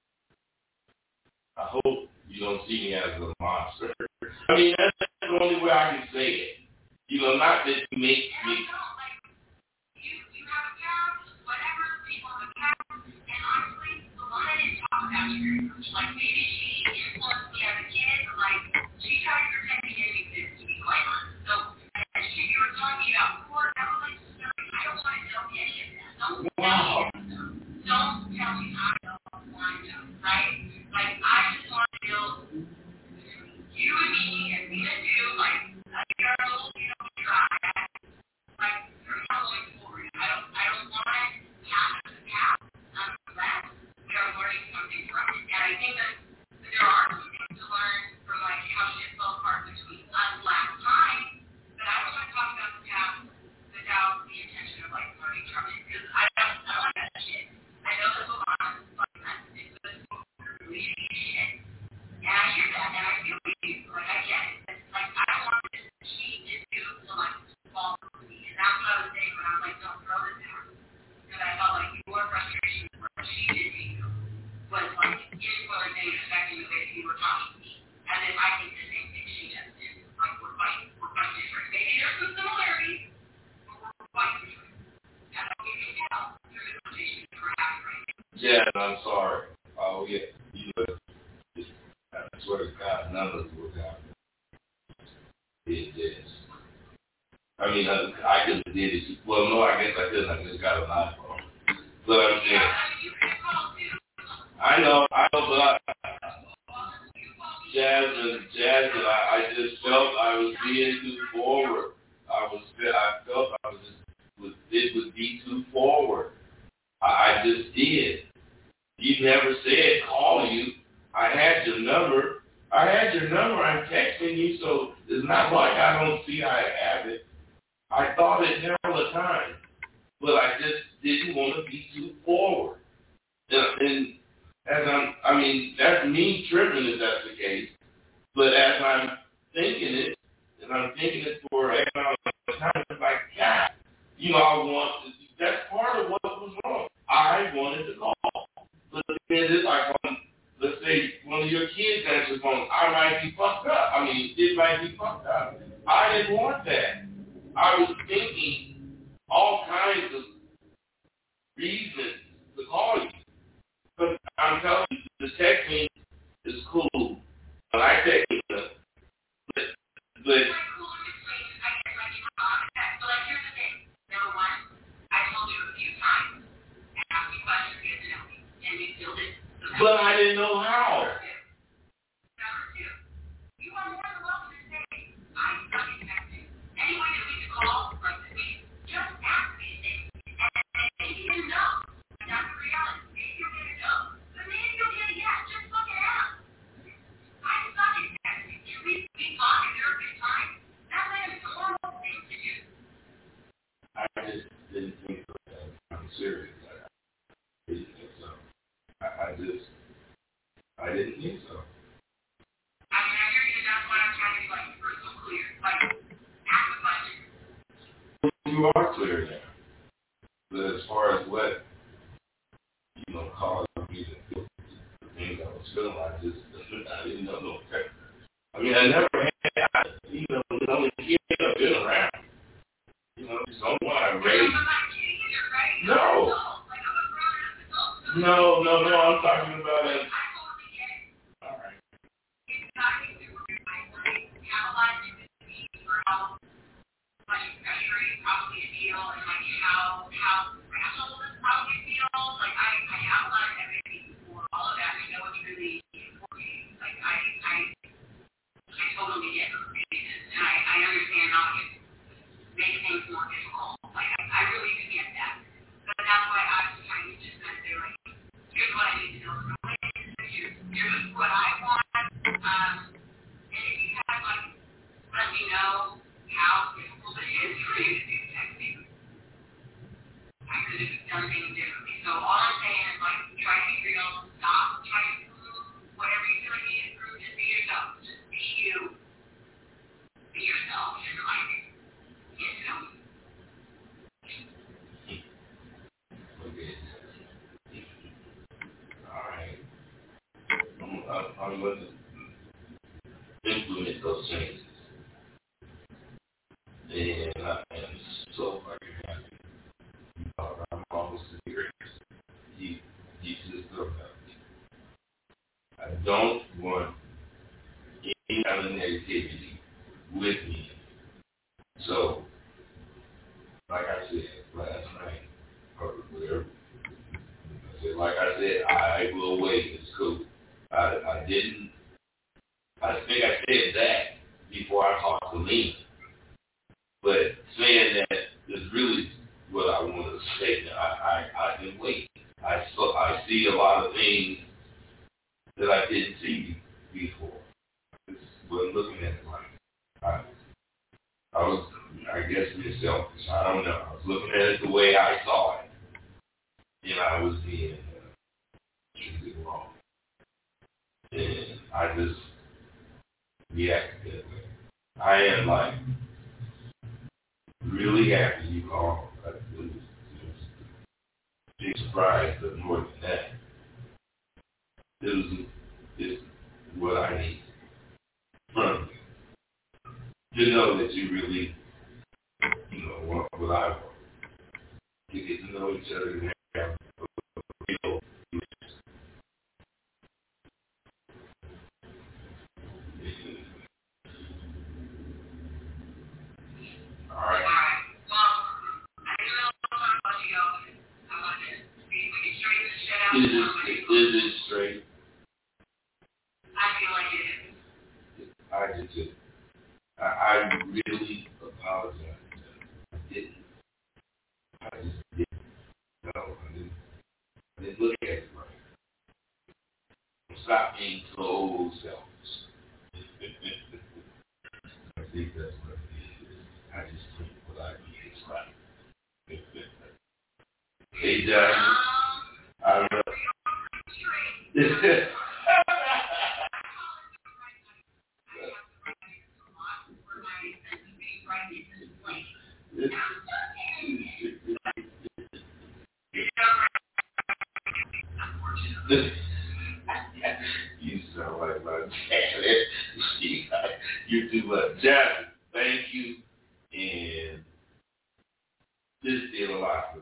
I hope you don't see me as a monster. I mean, that's the only way I can say it. You know, not that you make me. You have a job, whatever, people have a job, and honestly, the one I didn't talk about you very much. Like, maybe she influenced me as a kid, but like, she tried to pretend me didn't exist, to be quite honest. So, and you were talking about court, I was like, I don't want to know any of that. Don't tell me that stuff. Don't tell me I don't want to know, right? Like, I just want to know you and me and me and you, like, a girl, you know, try. Like, from now going forward, I don't want it past the past unless we are learning something from it. And I think that there are some things to learn from, like, how shit fell apart between us last time, but I don't want to talk about the past without the intention of, like, learning from it, because I don't want that shit. I know this will not fucking message, but it's really shit. And I hear that, and I feel with you. Like, I get it. It's like, I don't want this she did do to, like, fall for me. And that's what I was saying when I was like, don't throw this out. Because I felt like your frustration with what she did to you was, like, influencing and affecting the way that you were talking to me. As if I think the same thing she does too. Like, we're quite different. Maybe there's some similarities, but we're quite different. And I think you can tell through the conversation that we're having right now. Yeah, I'm sorry. Oh, yeah. You know, I swear to God, none of us will happen. It is. I mean, I could have did it. Well, no, I guess I couldn't. I just got an iPhone. But I'm saying, I know, but Jasmine, I just felt I was being too forward. I felt it would be too forward. I just did. You never said call you. I had your number. I'm texting you, so it's not like I don't see I have it. I thought it all the time, but I just didn't want to be too forward. And as that's me tripping if that's the case. But as I'm thinking it, and I'm thinking it for a time, it's like, God, you know, that's part of what was wrong. I wanted to call. But then it's like, let's say one of your kids answers the phone, I might be fucked up. I mean, it might be fucked up. I didn't want that. I was thinking all kinds of reasons to call you. But I'm telling you, the texting is cool. But I text you, but here's the thing. Number one, I told you a few times, ask me questions, get to know me, and you still did. But I didn't know how. Number two, you are more than welcome to say, I suck at texting. Any way that we can call, like this week, just ask these things. And maybe you know. That's the reality. Maybe you'll get a no. But maybe you'll get a yes. Just look it up. I suck at texting. Can we talk and there a good time? That's like a normal thing to do. I just didn't think of that. I'm serious. I didn't think so. I didn't think so. I mean, I hear you. That's why I'm trying to be, like, crystal clear. Like, ask the question. You are clear now. But as far as what, you know, caused me to feel the things I was feeling, I didn't know no text. I mean, I never had, you know, when I was a kid, someone raised. No. No, I'm talking about it. All right. Probably feel and like how rational this probably feels. Like I have a lot of empathy for all of that. I know it's really important. Like I totally get it. And I understand how it makes things more difficult. Like I really do get that. But that's why I was trying to just kind of say like, here's what I need to know. Here's what I want. And if you have like let me know how difficult it is for you to do texting. I could have done things differently. So all I'm saying is like try to be real, stop trying to prove whatever you feel like you need to prove, just be yourself. Just be you. Be yourself and like get to know you. Okay. Alright. I'm going to implement those changes. And I am so fucking happy. I'm almost serious. You just don't have me. I don't want any kind of negativity with me. So, like I said last night, or whatever, I will wait. It's cool. I think I said that before I talked to Lena. But saying that is really what I wanted to say. I can wait. I see a lot of things that I didn't see before. I wasn't looking at it like I was, I guess, being selfish. I don't know. I was looking at it the way I saw it. And I was being treated wrong. And I just reacted that way. I am like, really happy you called. I was surprised, but more than that, it's what I need from you. To know that you really, want what I want. To get to know each other and have a real all right. Is it straight? I feel like it is. I did too. I really apologize. I didn't. I just didn't. No, I didn't look at it right. Stop being so selfish. I think that's what it is. I just think what I need is right. Hey, John. I don't know. You sound like my dad. You do what? John, thank you. And this did a lot for me.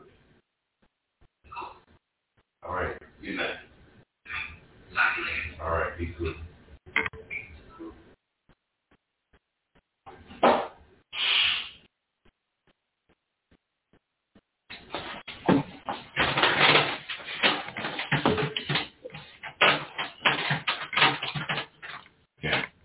All right. Good night. All right. Be good. Yeah.